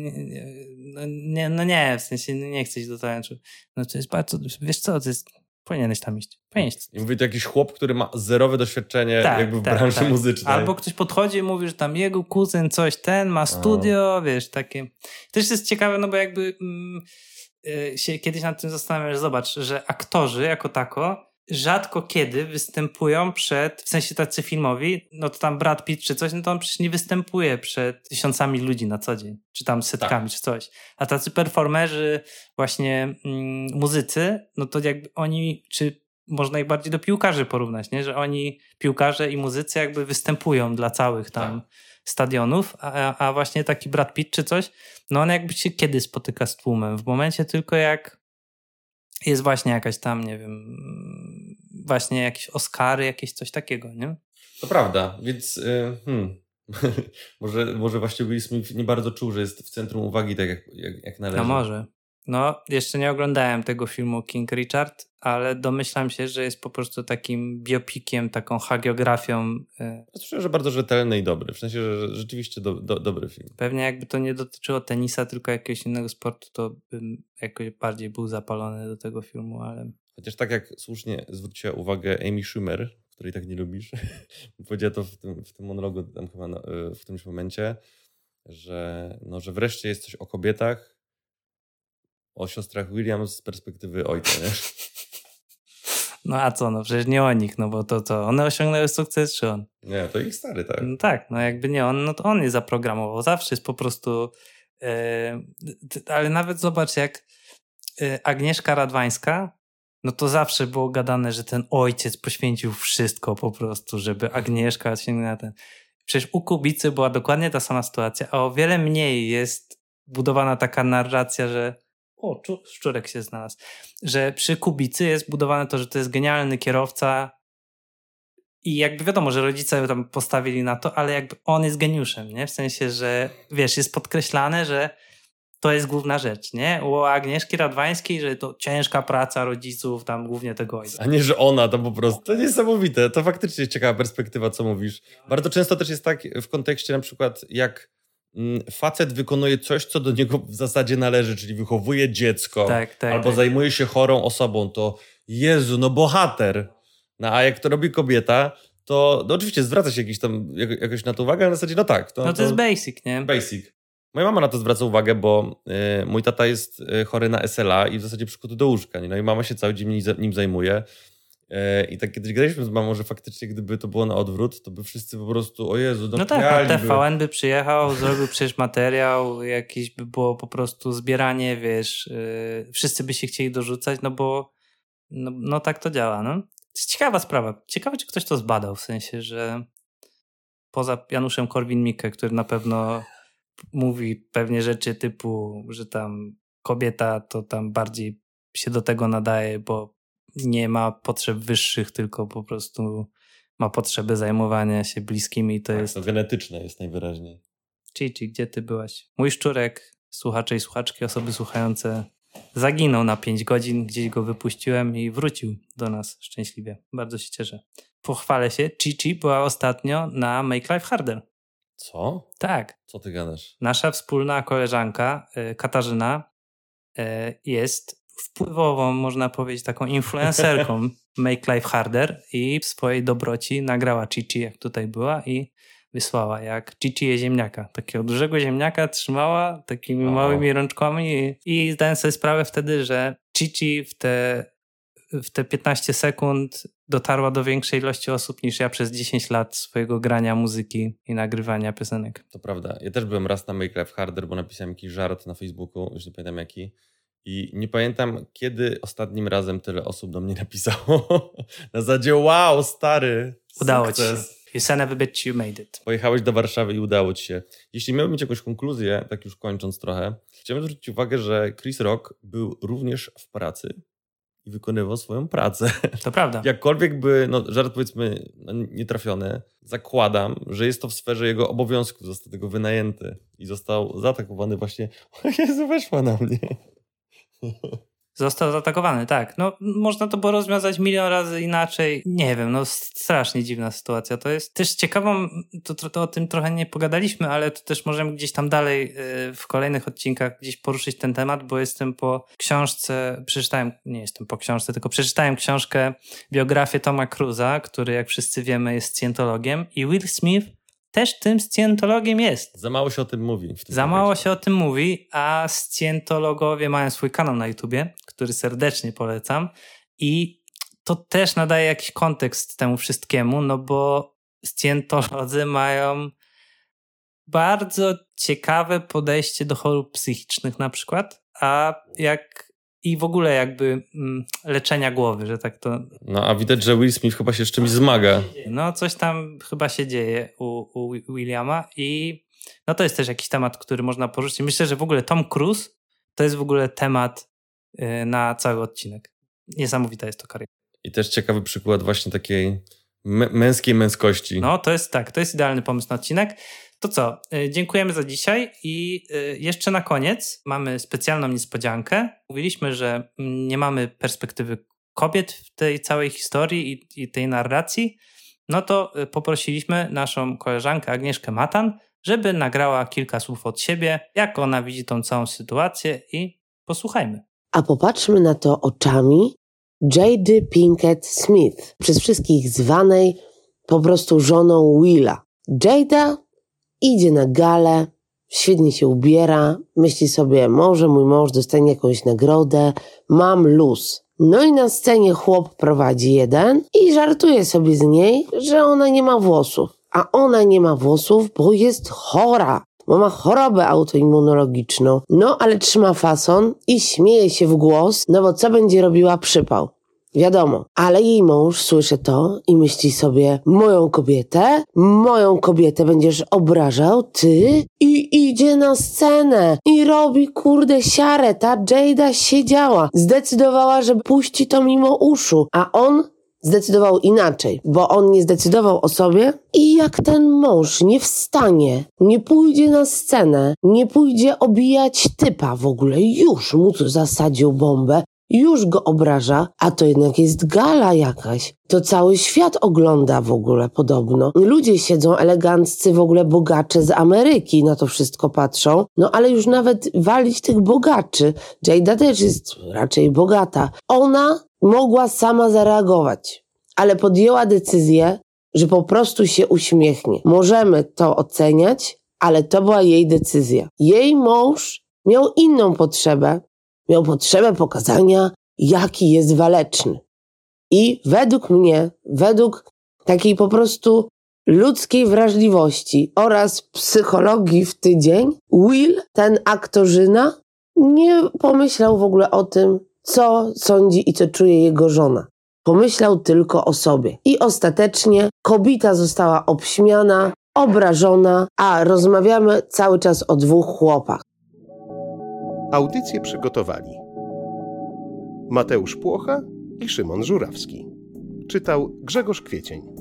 no nie, no nie, w sensie nie chcę iść do talent show. No to jest bardzo, wiesz co, to jest, powinieneś tam iść. Powinieneś. I mówi to jakiś chłop, który ma zerowe doświadczenie Tak, jakby w tak, branży tak. muzycznej. Albo ktoś podchodzi i mówi, że tam jego kuzyn coś ten ma studio, wiesz, takie. Też jest ciekawe, no bo jakby mm, y, się kiedyś nad tym zastanawiam, że zobacz, że aktorzy jako tako rzadko kiedy występują przed, w sensie tacy filmowi, no to tam Brad Pitt czy coś, no to on przecież nie występuje przed tysiącami ludzi na co dzień, czy tam setkami, Tak. czy coś. A tacy performerzy, właśnie mm, muzycy, no to jakby oni, czy można ich bardziej do piłkarzy porównać, nie? Że oni, piłkarze i muzycy jakby występują dla całych tam Tak. stadionów, a, a właśnie taki Brad Pitt czy coś, no on jakby się kiedy spotyka z tłumem? W momencie tylko jak jest właśnie jakaś tam, nie wiem, właśnie jakieś Oscary, jakieś coś takiego, nie? To prawda, więc y, hmm. może, może właśnie Will Smith nie bardzo czuł, że jest w centrum uwagi tak jak, jak, jak należy. No może. No, jeszcze nie oglądałem tego filmu King Richard, ale domyślam się, że jest po prostu takim biopikiem, taką hagiografią. Ja słyszałem, że bardzo rzetelny i dobry, w sensie, że rzeczywiście do, do, dobry film. Pewnie jakby to nie dotyczyło tenisa, tylko jakiegoś innego sportu, to bym jakoś bardziej był zapalony do tego filmu, ale... Chociaż tak jak słusznie zwróciła uwagę Amy Schumer, której tak nie lubisz, powiedziała to w tym, w tym monologu tam chyba no, w którymś momencie, że, no, że wreszcie jest coś o kobietach, o siostrach Williams z perspektywy ojca, nie? No a co, no przecież nie o nich, no bo to co, one osiągnęły sukces, czy on? Nie, to ich stary, tak. No tak, no jakby nie on, no to on je zaprogramował. Zawsze jest po prostu... Yy, ale nawet zobacz, jak yy, Agnieszka Radwańska, no to zawsze było gadane, że ten ojciec poświęcił wszystko po prostu, żeby Agnieszka sięgnęła ten... Przecież u Kubicy była dokładnie ta sama sytuacja, a o wiele mniej jest budowana taka narracja, że o, szczurek się znalazł, że przy Kubicy jest budowane to, że to jest genialny kierowca i jakby wiadomo, że rodzice tam postawili na to, ale jakby on jest geniuszem, nie? W sensie, że wiesz, jest podkreślane, że to jest główna rzecz, nie? U Agnieszki Radwańskiej, że to ciężka praca rodziców, tam głównie tego ojca. A nie, że ona tam po prostu. To niesamowite. To faktycznie jest ciekawa perspektywa, co mówisz. Bardzo często też jest tak w kontekście na przykład, jak facet wykonuje coś, co do niego w zasadzie należy, czyli wychowuje dziecko, tak, tak, albo tak. zajmuje się chorą osobą, to Jezu, no bohater. No a jak to robi kobieta, to no oczywiście zwraca się jakiś tam, jakoś na to uwagę, ale w zasadzie no tak. To, no to, to jest basic, nie? Basic. Moja mama na to zwraca uwagę, bo y, mój tata jest y, chory na S L A i w zasadzie przykłady do łóżka. Nie? No i mama się cały dzień nim zajmuje. Y, I tak kiedyś gadaliśmy z mamą, że faktycznie gdyby to było na odwrót, to by wszyscy po prostu, o Jezu, no tak, T V N by przyjechał, zrobił przecież materiał, jakieś by było po prostu zbieranie, wiesz, yy, wszyscy by się chcieli dorzucać, no bo no, no tak to działa, no. To jest ciekawa sprawa. Ciekawe, czy ktoś to zbadał, w sensie, że poza Januszem Korwin-Mikke, który na pewno mówi pewnie rzeczy typu, że tam kobieta to tam bardziej się do tego nadaje, bo nie ma potrzeb wyższych, tylko po prostu ma potrzeby zajmowania się bliskimi. To tak, jest... To genetyczne jest najwyraźniej. Cici, gdzie ty byłaś? Mój szczurek, słuchacze i słuchaczki, osoby słuchające, zaginął na pięć godzin, gdzieś go wypuściłem i wrócił do nas szczęśliwie. Bardzo się cieszę. Pochwalę się, Cici była ostatnio na Make Life Harder. Co? Tak. Co ty gadasz? Nasza wspólna koleżanka Katarzyna jest wpływową, można powiedzieć, taką influencerką Make Life Harder i w swojej dobroci nagrała Cici, jak tutaj była, i wysłała, jak Cici je ziemniaka. Takiego dużego ziemniaka trzymała takimi o. małymi rączkami i, i zdałem sobie sprawę wtedy, że Cici w te, w te piętnaście sekund dotarła do większej ilości osób niż ja przez dziesięć lat swojego grania muzyki i nagrywania piosenek. To prawda. Ja też byłem raz na Make Life Harder, bo napisałem jakiś żart na Facebooku, już nie pamiętam jaki. I nie pamiętam, kiedy ostatnim razem tyle osób do mnie napisało. Na zasadzie, wow, stary, udało sukces. ci się. You son of a bitch, you made it. Pojechałeś do Warszawy i udało ci się. Jeśli miałbym mieć jakąś konkluzję, tak już kończąc trochę, chciałbym zwrócić uwagę, że Chris Rock był również w pracy i wykonywał swoją pracę. To prawda. Jakkolwiek by, no żart powiedzmy no, nietrafiony, zakładam, że jest to w sferze jego obowiązków, został tego wynajęty i został zaatakowany właśnie, o Jezu, weszła na mnie. Został zaatakowany, tak. No, można to było rozwiązać milion razy inaczej. Nie wiem, no strasznie dziwna sytuacja. To jest też ciekawą, to, to, to o tym trochę nie pogadaliśmy, ale to też możemy gdzieś tam dalej yy, w kolejnych odcinkach gdzieś poruszyć ten temat, bo jestem po książce, przeczytałem, nie jestem po książce, tylko przeczytałem książkę, biografię Toma Cruza, który jak wszyscy wiemy jest scjentologiem, i Will Smith też tym scjentologiem jest. Za mało się o tym mówi. W tym Za mało kontekście. się o tym mówi, a scjentologowie mają swój kanał na YouTubie, który serdecznie polecam, i to też nadaje jakiś kontekst temu wszystkiemu, no bo scjentolodzy mają bardzo ciekawe podejście do chorób psychicznych na przykład, a jak i w ogóle jakby mm, leczenia głowy, że tak to... No a widać, że Will Smith chyba się z czymś zmaga. No coś tam chyba się dzieje u, u Williama i no to jest też jakiś temat, który można poruszyć. Myślę, że w ogóle Tom Cruise to jest w ogóle temat y, na cały odcinek. Niesamowita jest to kariera. I też ciekawy przykład właśnie takiej m- męskiej męskości. No to jest tak, to jest idealny pomysł na odcinek. To co, y, dziękujemy za dzisiaj i y, jeszcze na koniec mamy specjalną niespodziankę. Mówiliśmy, że nie mamy perspektywy kobiet w tej całej historii i, i tej narracji. No to y, poprosiliśmy naszą koleżankę Agnieszkę Matan, żeby nagrała kilka słów od siebie, jak ona widzi tą całą sytuację, i posłuchajmy. A popatrzmy na to oczami Jady Pinkett Smith, przez wszystkich zwanej po prostu żoną Willa. Jada idzie na galę, świetnie się ubiera, myśli sobie, może mój mąż dostanie jakąś nagrodę, mam luz. No i na scenie chłop prowadzi jeden i żartuje sobie z niej, że ona nie ma włosów. A ona nie ma włosów, bo jest chora. Bo ma chorobę autoimmunologiczną. No, ale trzyma fason i śmieje się w głos, no bo co będzie robiła przypał? Wiadomo, ale jej mąż słyszy to i myśli sobie, moją kobietę, moją kobietę będziesz obrażał, ty? I idzie na scenę i robi kurde siarę, ta Jada siedziała, zdecydowała, że puści to mimo uszu, a on zdecydował inaczej, bo on nie zdecydował o sobie i jak ten mąż nie wstanie, nie pójdzie na scenę, nie pójdzie obijać typa w ogóle, już mu tu zasadził bombę, już go obraża, a to jednak jest gala jakaś. To cały świat ogląda w ogóle podobno. Ludzie siedzą eleganccy, w ogóle bogacze z Ameryki na to wszystko patrzą. No ale już nawet walić tych bogaczy. Jada też jest raczej bogata. Ona mogła sama zareagować, ale podjęła decyzję, że po prostu się uśmiechnie. Możemy to oceniać, ale to była jej decyzja. Jej mąż miał inną potrzebę. Miał potrzebę pokazania, jaki jest waleczny. I według mnie, według takiej po prostu ludzkiej wrażliwości oraz psychologii w tydzień, Will, ten aktorzyna, nie pomyślał w ogóle o tym, co sądzi i co czuje jego żona. Pomyślał tylko o sobie. I ostatecznie kobieta została obśmiana, obrażona, a rozmawiamy cały czas o dwóch chłopach. Audycję przygotowali Mateusz Płocha i Szymon Żurawski. Czytał Grzegorz Kwiecień.